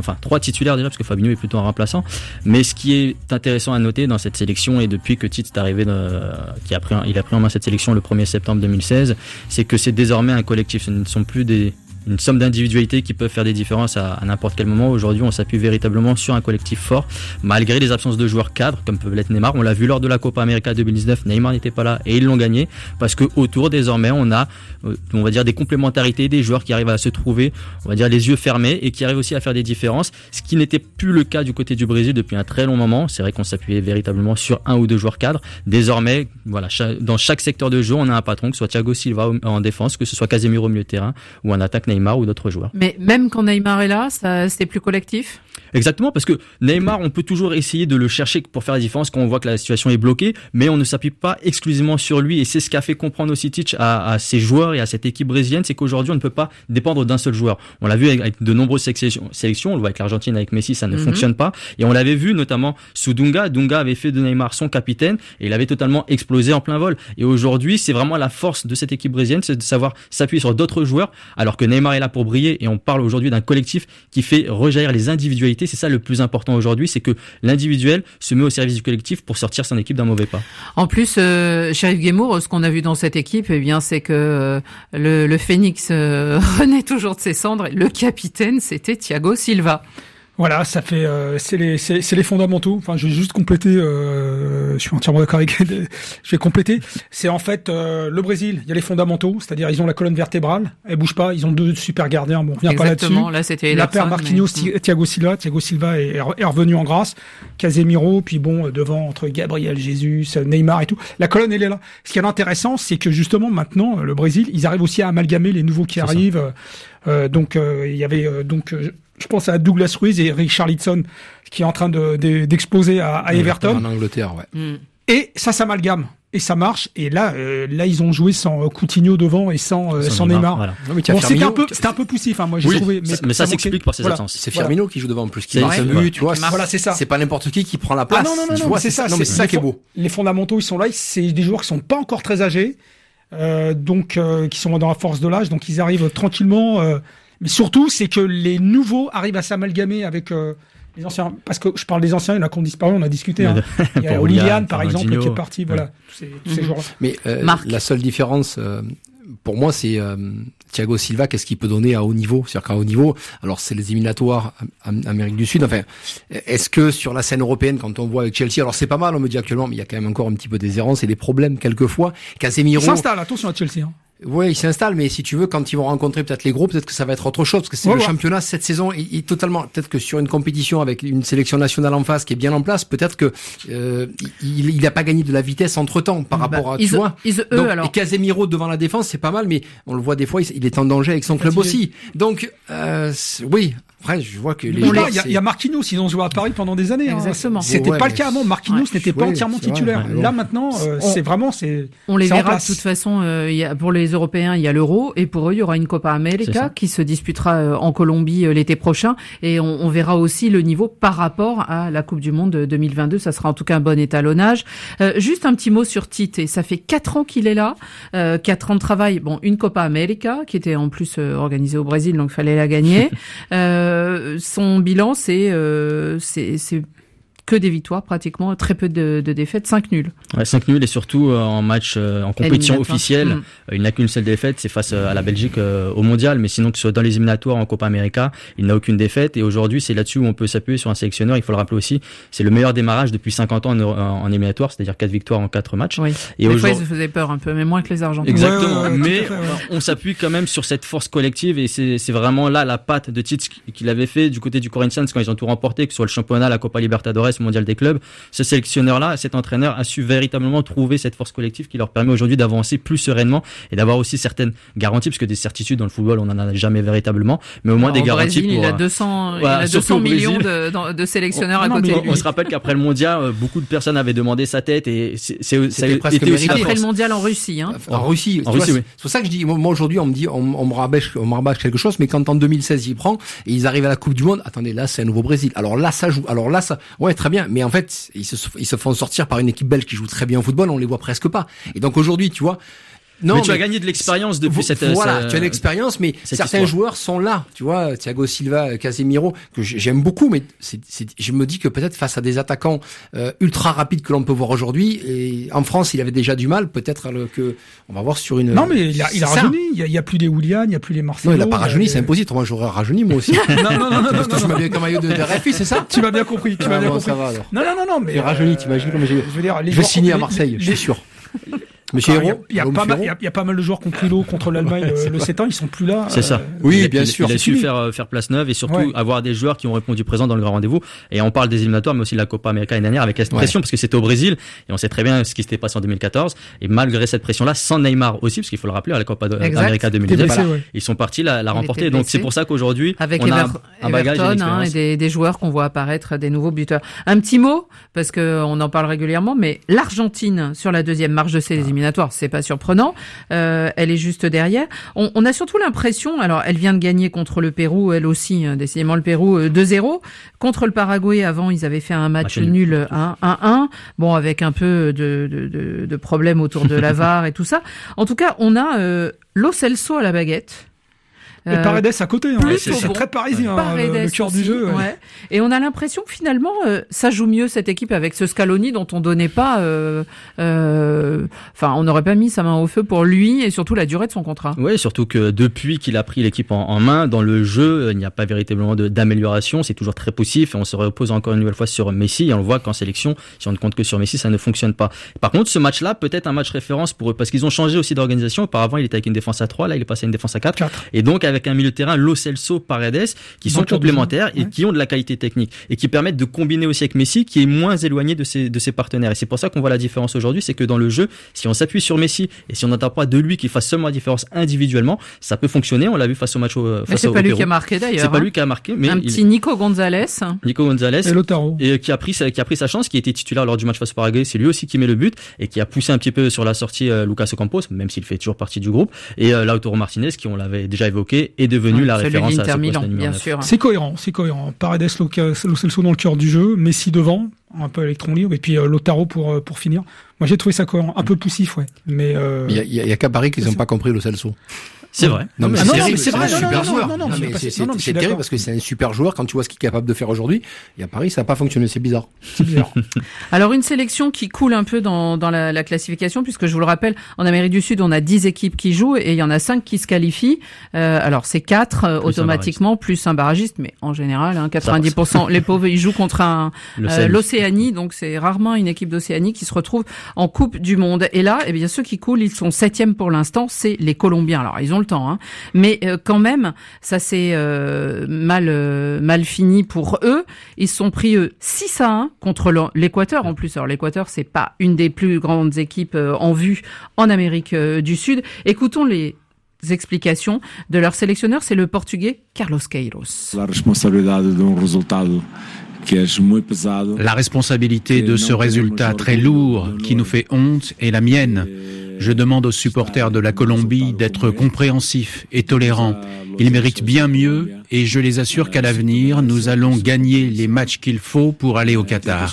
3 titulaires déjà, parce que Fabinho est plutôt un remplaçant. Mais ce qui est intéressant à noter dans cette sélection, et depuis que Tite est arrivé, il a pris en main cette sélection le 1er septembre 2016, c'est que c'est désormais un collectif. Ce ne sont plus une somme d'individualités qui peuvent faire des différences à n'importe quel moment. Aujourd'hui, on s'appuie véritablement sur un collectif fort, malgré les absences de joueurs cadres, comme peut l'être Neymar. On l'a vu lors de la Copa América 2019, Neymar n'était pas là et ils l'ont gagné, parce que autour, désormais, on a, on va dire, des complémentarités, des joueurs qui arrivent à se trouver, on va dire, les yeux fermés, et qui arrivent aussi à faire des différences, ce qui n'était plus le cas du côté du Brésil depuis un très long moment. C'est vrai qu'on s'appuyait véritablement sur un ou deux joueurs cadres. Désormais, voilà, dans chaque secteur de jeu, on a un patron, que ce soit Thiago Silva en défense, que ce soit Casemiro au milieu de terrain, ou en attaque Neymar ou d'autres joueurs. Mais même quand Neymar est là, c'est plus collectif ? Exactement, parce que Neymar, on peut toujours essayer de le chercher pour faire la différence quand on voit que la situation est bloquée, mais on ne s'appuie pas exclusivement sur lui, et c'est ce qu'a fait comprendre aussi Tite à ses joueurs et à cette équipe brésilienne, c'est qu'aujourd'hui on ne peut pas dépendre d'un seul joueur. On l'a vu avec de nombreuses sélections, on le voit avec l'Argentine, avec Messi, ça ne fonctionne pas, et on l'avait vu notamment sous Dunga. Dunga avait fait de Neymar son capitaine, et il avait totalement explosé en plein vol. Et aujourd'hui, c'est vraiment la force de cette équipe brésilienne, c'est de savoir s'appuyer sur d'autres joueurs, alors que Neymar est là pour briller, et on parle aujourd'hui d'un collectif qui fait rejaillir les individualités. C'est ça le plus important aujourd'hui, c'est que l'individuel se met au service du collectif pour sortir son équipe d'un mauvais pas. En plus, Chérif Guémour, ce qu'on a vu dans cette équipe, c'est que le Phénix renaît toujours de ses cendres. Le capitaine, c'était Thiago Silva. Voilà, ça fait c'est les fondamentaux. Enfin, je vais juste compléter. Je suis entièrement d'accord avec. Je vais compléter. C'est en fait le Brésil. Il y a les fondamentaux, c'est-à-dire ils ont la colonne vertébrale, elle bouge pas. Ils ont deux super gardiens. Bon, on revient pas là-dessus. Là, c'était la paire Marquinhos, Thiago Silva. Thiago Silva est revenu en grâce. Casemiro, puis bon devant entre Gabriel Jesus, Neymar et tout. La colonne elle est là. Ce qui est intéressant, c'est que justement maintenant le Brésil, ils arrivent aussi à amalgamer les nouveaux qui arrivent. Donc il y avait je pense à Douglas Luiz et Richarlison qui est en train d'exploser à Everton. En Angleterre, ouais. Et ça s'amalgame. Et ça marche. Et là, ils ont joué sans Coutinho devant et sans Neymar. Voilà. Non, mais bon, c'était un peu poussif, hein, moi, j'ai trouvé. Mais ça s'explique par ses absences. C'est Firmino qui joue devant en plus. Qui marque le but, tu vois. Voilà, c'est ça. C'est pas n'importe qui prend la place. Ah, non, c'est ça. Non, mais c'est ça qui est beau. Les fondamentaux, ils sont là. C'est des joueurs qui sont pas encore très âgés. Qui sont dans la force de l'âge. Donc, ils arrivent tranquillement, mais surtout, c'est que les nouveaux arrivent à s'amalgamer avec les anciens. Parce que je parle des anciens, il y en a qui ont disparu, on a discuté. Hein. Il y a Lilian, par exemple, qui est parti. Voilà, tous ces joueurs-là. Mais la seule différence, pour moi, c'est Thiago Silva. Qu'est-ce qu'il peut donner à haut niveau ? C'est-à-dire qu'à haut niveau, alors c'est les éliminatoires Amérique du Sud. Enfin, est-ce que sur la scène européenne, quand on voit avec Chelsea, alors c'est pas mal, on me dit actuellement, mais il y a quand même encore un petit peu des errances et des problèmes quelquefois. Casemiro s'installe, attention à Chelsea. Hein. Ouais, ils s'installent, mais si tu veux, quand ils vont rencontrer peut-être les gros, peut-être que ça va être autre chose, parce que c'est le championnat cette saison est totalement. Peut-être que sur une compétition avec une sélection nationale en face qui est bien en place, peut-être que il a pas gagné de la vitesse entre temps par rapport à tu vois. Et Casemiro devant la défense, c'est pas mal, mais on le voit des fois, il est en danger avec son club aussi. Donc oui. Après, je vois que il y a Marquinhos, ils ont joué à Paris pendant des années. Exactement. C'était pas le cas avant. Marquinhos n'était pas entièrement titulaire. Là maintenant, on les verra de toute façon. Pour les Européens, il y a l'Euro, et pour eux, il y aura une Copa América qui se disputera en Colombie l'été prochain, et on verra aussi le niveau par rapport à la Coupe du Monde 2022. Ça sera en tout cas un bon étalonnage. Juste un petit mot sur Tite. Ça fait 4 ans qu'il est là, 4 ans de travail. Bon, une Copa América qui était en plus organisée au Brésil, donc fallait la gagner. Son bilan, c'est que des victoires, pratiquement très peu de défaites, 5 nuls. Ouais, 5 nuls, et surtout en match, en compétition officielle, il n'a qu'une seule défaite, c'est face à la Belgique au mondial, mais sinon que ce soit dans les éliminatoires en Copa América, il n'a aucune défaite, et aujourd'hui c'est là-dessus où on peut s'appuyer sur un sélectionneur, il faut le rappeler aussi, c'est le meilleur démarrage depuis 50 ans en éliminatoire, c'est-à-dire 4 victoires en 4 matchs. Oui. Et des fois ils se faisaient peur un peu, mais moins que les Argentins. Exactement, mais on s'appuie quand même sur cette force collective, et c'est vraiment là la patte de Tite qu'il avait fait du côté du Corinthians quand ils ont tout remporté, que ce soit le championnat, la Copa Libertadores, mondial des clubs. Ce sélectionneur-là, cet entraîneur a su véritablement trouver cette force collective qui leur permet aujourd'hui d'avancer plus sereinement et d'avoir aussi certaines garanties, parce que des certitudes dans le football, on n'en a jamais véritablement, mais au moins des garanties. Brésil, il a 200 millions de sélectionneurs à côté de lui. On se rappelle qu'après le mondial, beaucoup de personnes avaient demandé sa tête, et ça a été aussi après le mondial en Russie. En Russie, oui. C'est pour ça que je dis, moi aujourd'hui, on me dit, on me rabâche quelque chose, mais quand en 2016 il prend et ils arrivent à la Coupe du Monde, attendez, là c'est un nouveau Brésil. Alors là ça joue. Alors là ça, ouais, très bien. Mais en fait, ils se font sortir par une équipe belge qui joue très bien au football, on les voit presque pas. Et donc aujourd'hui, tu vois, non, mais tu as gagné de l'expérience depuis cette. Voilà, tu as l'expérience, mais certains joueurs sont là. Tu vois, Thiago Silva, Casemiro, que j'aime beaucoup, mais je me dis que peut-être face à des attaquants ultra rapides que l'on peut voir aujourd'hui, et en France, il avait déjà du mal. Peut-être que on va voir sur une. Non, mais il a rajeuni. Il y a plus des Willian, il y a plus les Marcelo. Non, il a pas rajeuni, c'est impossible. Moi, j'aurais rajeuni moi aussi. non. Tu m'as bien comme maillot de RFI, c'est ça? Tu m'as bien compris. Ça va alors. Non, mais rajeuni. T'imagines comme je veux dire, je vais signer à Marseille, je suis sûr. Monsieur Hérault, il y a pas mal de joueurs qui ont pris l'eau contre l'Allemagne le 7 ans, ils sont plus là. C'est ça. Oui, bien sûr. Il a su faire place neuve, et surtout avoir des joueurs qui ont répondu présent dans le grand rendez-vous. Et on parle des éliminatoires, mais aussi de la Copa América l'année dernière, avec cette pression, parce que c'était au Brésil, et on sait très bien ce qui s'était passé en 2014. Et malgré cette pression-là, sans Neymar aussi, parce qu'il faut le rappeler, à la Copa América 2019, ils sont partis la remporter. Donc c'est pour ça qu'aujourd'hui, on a un bagage et des joueurs qu'on voit apparaître, des nouveaux buteurs. Un petit mot, parce que on en parle régulièrement, mais l'Argentine sur la deuxième marche de ces éliminatoires, c'est pas surprenant. Elle est juste derrière. On a surtout l'impression, alors elle vient de gagner contre le Pérou, elle aussi, décidément le Pérou 2-0. Contre le Paraguay, avant, ils avaient fait un match nul 1-1. Bon, avec un peu de problèmes autour de la VAR et tout ça. En tout cas, on a Lo Celso à la baguette. Et Paredes à côté, c'est très parisien, le cœur du jeu. Ouais. Et on a l'impression que finalement, ça joue mieux cette équipe avec ce Scaloni dont on donnait pas, on n'aurait pas mis sa main au feu pour lui, et surtout la durée de son contrat. Oui, surtout que depuis qu'il a pris l'équipe en main, dans le jeu, il n'y a pas véritablement d'amélioration, c'est toujours très poussif, et on se repose encore une nouvelle fois sur Messi, et on le voit qu'en sélection, si on ne compte que sur Messi, ça ne fonctionne pas. Par contre, ce match-là, peut-être un match référence pour eux, parce qu'ils ont changé aussi d'organisation. Auparavant, il était avec une défense à 3, là, il est passé à une défense à 4. Et donc, avec un milieu de terrain, Lo Celso, Paredes, qui sont complémentaires et qui ont de la qualité technique et qui permettent de combiner aussi avec Messi, qui est moins éloigné de ses partenaires. Et c'est pour ça qu'on voit la différence aujourd'hui, c'est que dans le jeu, si on s'appuie sur Messi et si on n'attend pas de lui qu'il fasse seulement la différence individuellement, ça peut fonctionner. On l'a vu face au match mais c'est pas lui qui a marqué d'ailleurs. C'est pas lui qui a marqué, mais petit Nico Gonzalez et Lautaro, et qui a pris sa chance, qui était titulaire lors du match face au Paraguay. C'est lui aussi qui met le but et qui a poussé un petit peu sur la sortie Lucas Ocampos, même s'il fait toujours partie du groupe. Et Lautaro Martinez, qui on l'avait déjà évoqué, est devenu la référence à ce poste bien sûr. C'est cohérent. Paredes, Lo Celso dans le cœur du jeu, Messi devant, un peu électron libre, et puis Lautaro pour finir. Moi j'ai trouvé ça cohérent, un peu poussif, ouais. Mais il y a qu'à Paris qu'ils n'ont pas compris Lo Celso. C'est vrai. Non, mais c'est vrai. un super joueur. C'est terrible parce que c'est un super joueur. Quand tu vois ce qu'il est capable de faire aujourd'hui, et à Paris, ça n'a pas fonctionné. C'est bizarre. Alors, une sélection qui coule un peu dans la classification, puisque je vous le rappelle, en Amérique du Sud, on a 10 équipes qui jouent et il y en a 5 qui se qualifient. Alors, c'est 4 automatiquement, plus un barragiste, mais en général, 90%, les pauvres, ils jouent contre l'Océanie, donc c'est rarement une équipe d'Océanie qui se retrouve en Coupe du Monde. Et là, eh bien, ceux qui coulent, ils sont 7e pour l'instant, c'est les Colombiens. Alors, ils ont le temps, mais quand même, ça s'est mal fini pour eux. Ils se sont pris 6-1 contre l'Équateur en plus. Alors l'Équateur, c'est pas une des plus grandes équipes en vue en Amérique du Sud. Écoutons les explications de leur sélectionneur, c'est le Portugais Carlos Queiroz. La responsabilité de ce résultat très lourd qui nous fait honte est la mienne. Je demande aux supporters de la Colombie d'être compréhensifs et tolérants. Ils méritent bien mieux et je les assure qu'à l'avenir, nous allons gagner les matchs qu'il faut pour aller au Qatar.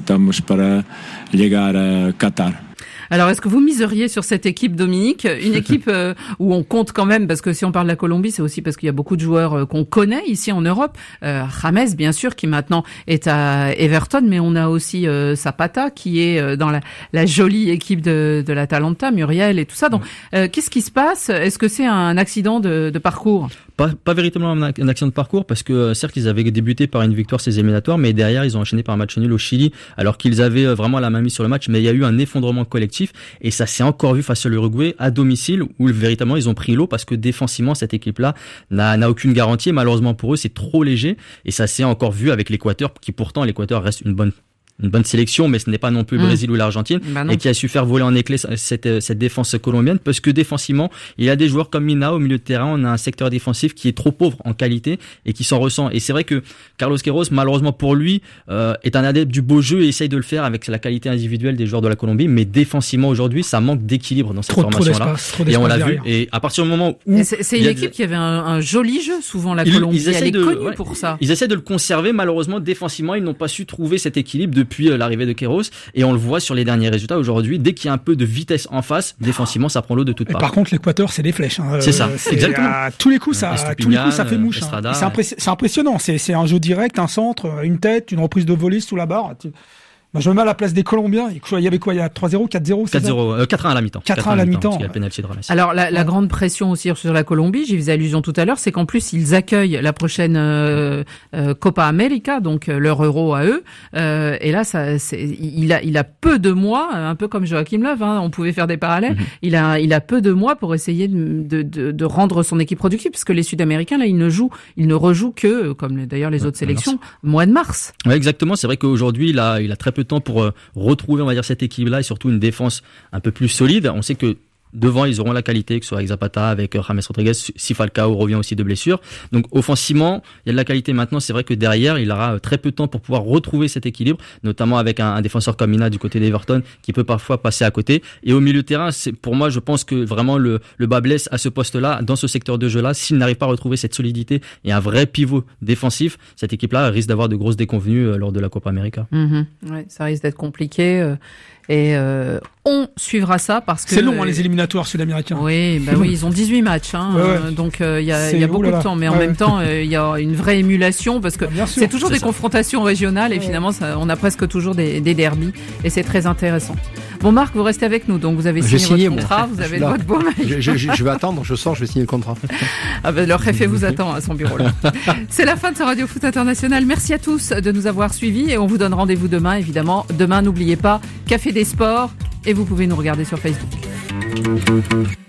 Alors, est-ce que vous miseriez sur cette équipe, Dominique? Une équipe où on compte quand même, parce que si on parle de la Colombie, c'est aussi parce qu'il y a beaucoup de joueurs qu'on connaît ici en Europe. James, bien sûr, qui maintenant est à Everton, mais on a aussi Zapata, qui est dans la jolie équipe de l'Atalanta, Muriel et tout ça. Donc, qu'est-ce qui se passe? Est-ce que c'est un accident de parcours? Pas véritablement un accident de parcours, parce que certes ils avaient débuté par une victoire ces éliminatoires, mais derrière ils ont enchaîné par un match nul au Chili, alors qu'ils avaient vraiment la main mise sur le match, mais il y a eu un effondrement collectif, et ça s'est encore vu face à l'Uruguay à domicile, où véritablement ils ont pris l'eau, parce que défensivement cette équipe-là n'a aucune garantie, et malheureusement pour eux c'est trop léger, et ça s'est encore vu avec l'Équateur, qui pourtant l'Équateur reste une bonne sélection, mais ce n'est pas non plus le Brésil ou l'Argentine, et qui a su faire voler en éclats cette défense colombienne, parce que défensivement, il y a des joueurs comme Mina au milieu de terrain, on a un secteur défensif qui est trop pauvre en qualité et qui s'en ressent. Et c'est vrai que Carlos Queiroz, malheureusement pour lui, est un adepte du beau jeu et essaye de le faire avec la qualité individuelle des joueurs de la Colombie, mais défensivement aujourd'hui, ça manque d'équilibre dans cette formation-là. Et on l'a vu. Et à partir du moment où c'est une équipe qui avait un joli jeu, souvent la Colombie, elle est connue pour ça. Ils essaient de le conserver, malheureusement défensivement, ils n'ont pas su trouver cet équilibre depuis l'arrivée de Queiroz, et on le voit sur les derniers résultats aujourd'hui. Dès qu'il y a un peu de vitesse en face, défensivement, ça prend l'eau de toutes parts. Par contre, l'Équateur, c'est des flèches. C'est ça, exactement. Tous les coups, ça fait mouche. C'est impressionnant. C'est un jeu direct, un centre, une tête, une reprise de volée sous la barre. Je me mets à la place des Colombiens. Il y avait quoi? Il y a 3-0, 4-0? 4-0, 4-1 à la mi-temps. 4-1 à la mi-temps. Parce qu'il y a le penalty de Rames. Alors, la grande pression aussi sur la Colombie, j'y faisais allusion tout à l'heure, c'est qu'en plus, ils accueillent la prochaine Copa América, donc leur euro à eux. Et là, il a peu de mois, un peu comme Joachim Löw, on pouvait faire des parallèles. Il a peu de mois pour essayer de rendre son équipe productive, parce que les Sud-Américains, là, ils ne rejouent que, comme d'ailleurs les autres sélections, mois de mars. Ouais, exactement. C'est vrai qu'aujourd'hui, il a très peu de temps pour retrouver, on va dire, cette équipe-là, et surtout une défense un peu plus solide. On sait que devant, ils auront la qualité, que ce soit avec Zapata, avec James Rodriguez, si Falcao revient aussi de blessure. Donc, offensivement, il y a de la qualité maintenant. C'est vrai que derrière, il aura très peu de temps pour pouvoir retrouver cet équilibre, notamment avec un défenseur comme Mina du côté d'Everton, qui peut parfois passer à côté. Et au milieu de terrain, pour moi, je pense que vraiment le bas blesse à ce poste-là, dans ce secteur de jeu-là. S'il n'arrive pas à retrouver cette solidité et un vrai pivot défensif, cette équipe-là risque d'avoir de grosses déconvenues lors de la Copa América. Ouais, ça risque d'être compliqué. Et on suivra ça parce que c'est long les éliminatoires sud-américains. Oui, ils ont 18 matchs, donc il y a beaucoup de temps, mais en même temps il y a une vraie émulation parce que c'est toujours des confrontations régionales et finalement on a presque toujours des derbies et c'est très intéressant. Bon Marc, vous restez avec nous, donc vous avez signé votre contrat, vous avez votre beau maillot. Je vais attendre, je vais signer le contrat. Leur préfet vous attend à son bureau là. C'est la fin de ce Radio Foot International. Merci à tous de nous avoir suivis et on vous donne rendez-vous demain, évidemment. Demain, n'oubliez pas, Café des Sports, et vous pouvez nous regarder sur Facebook.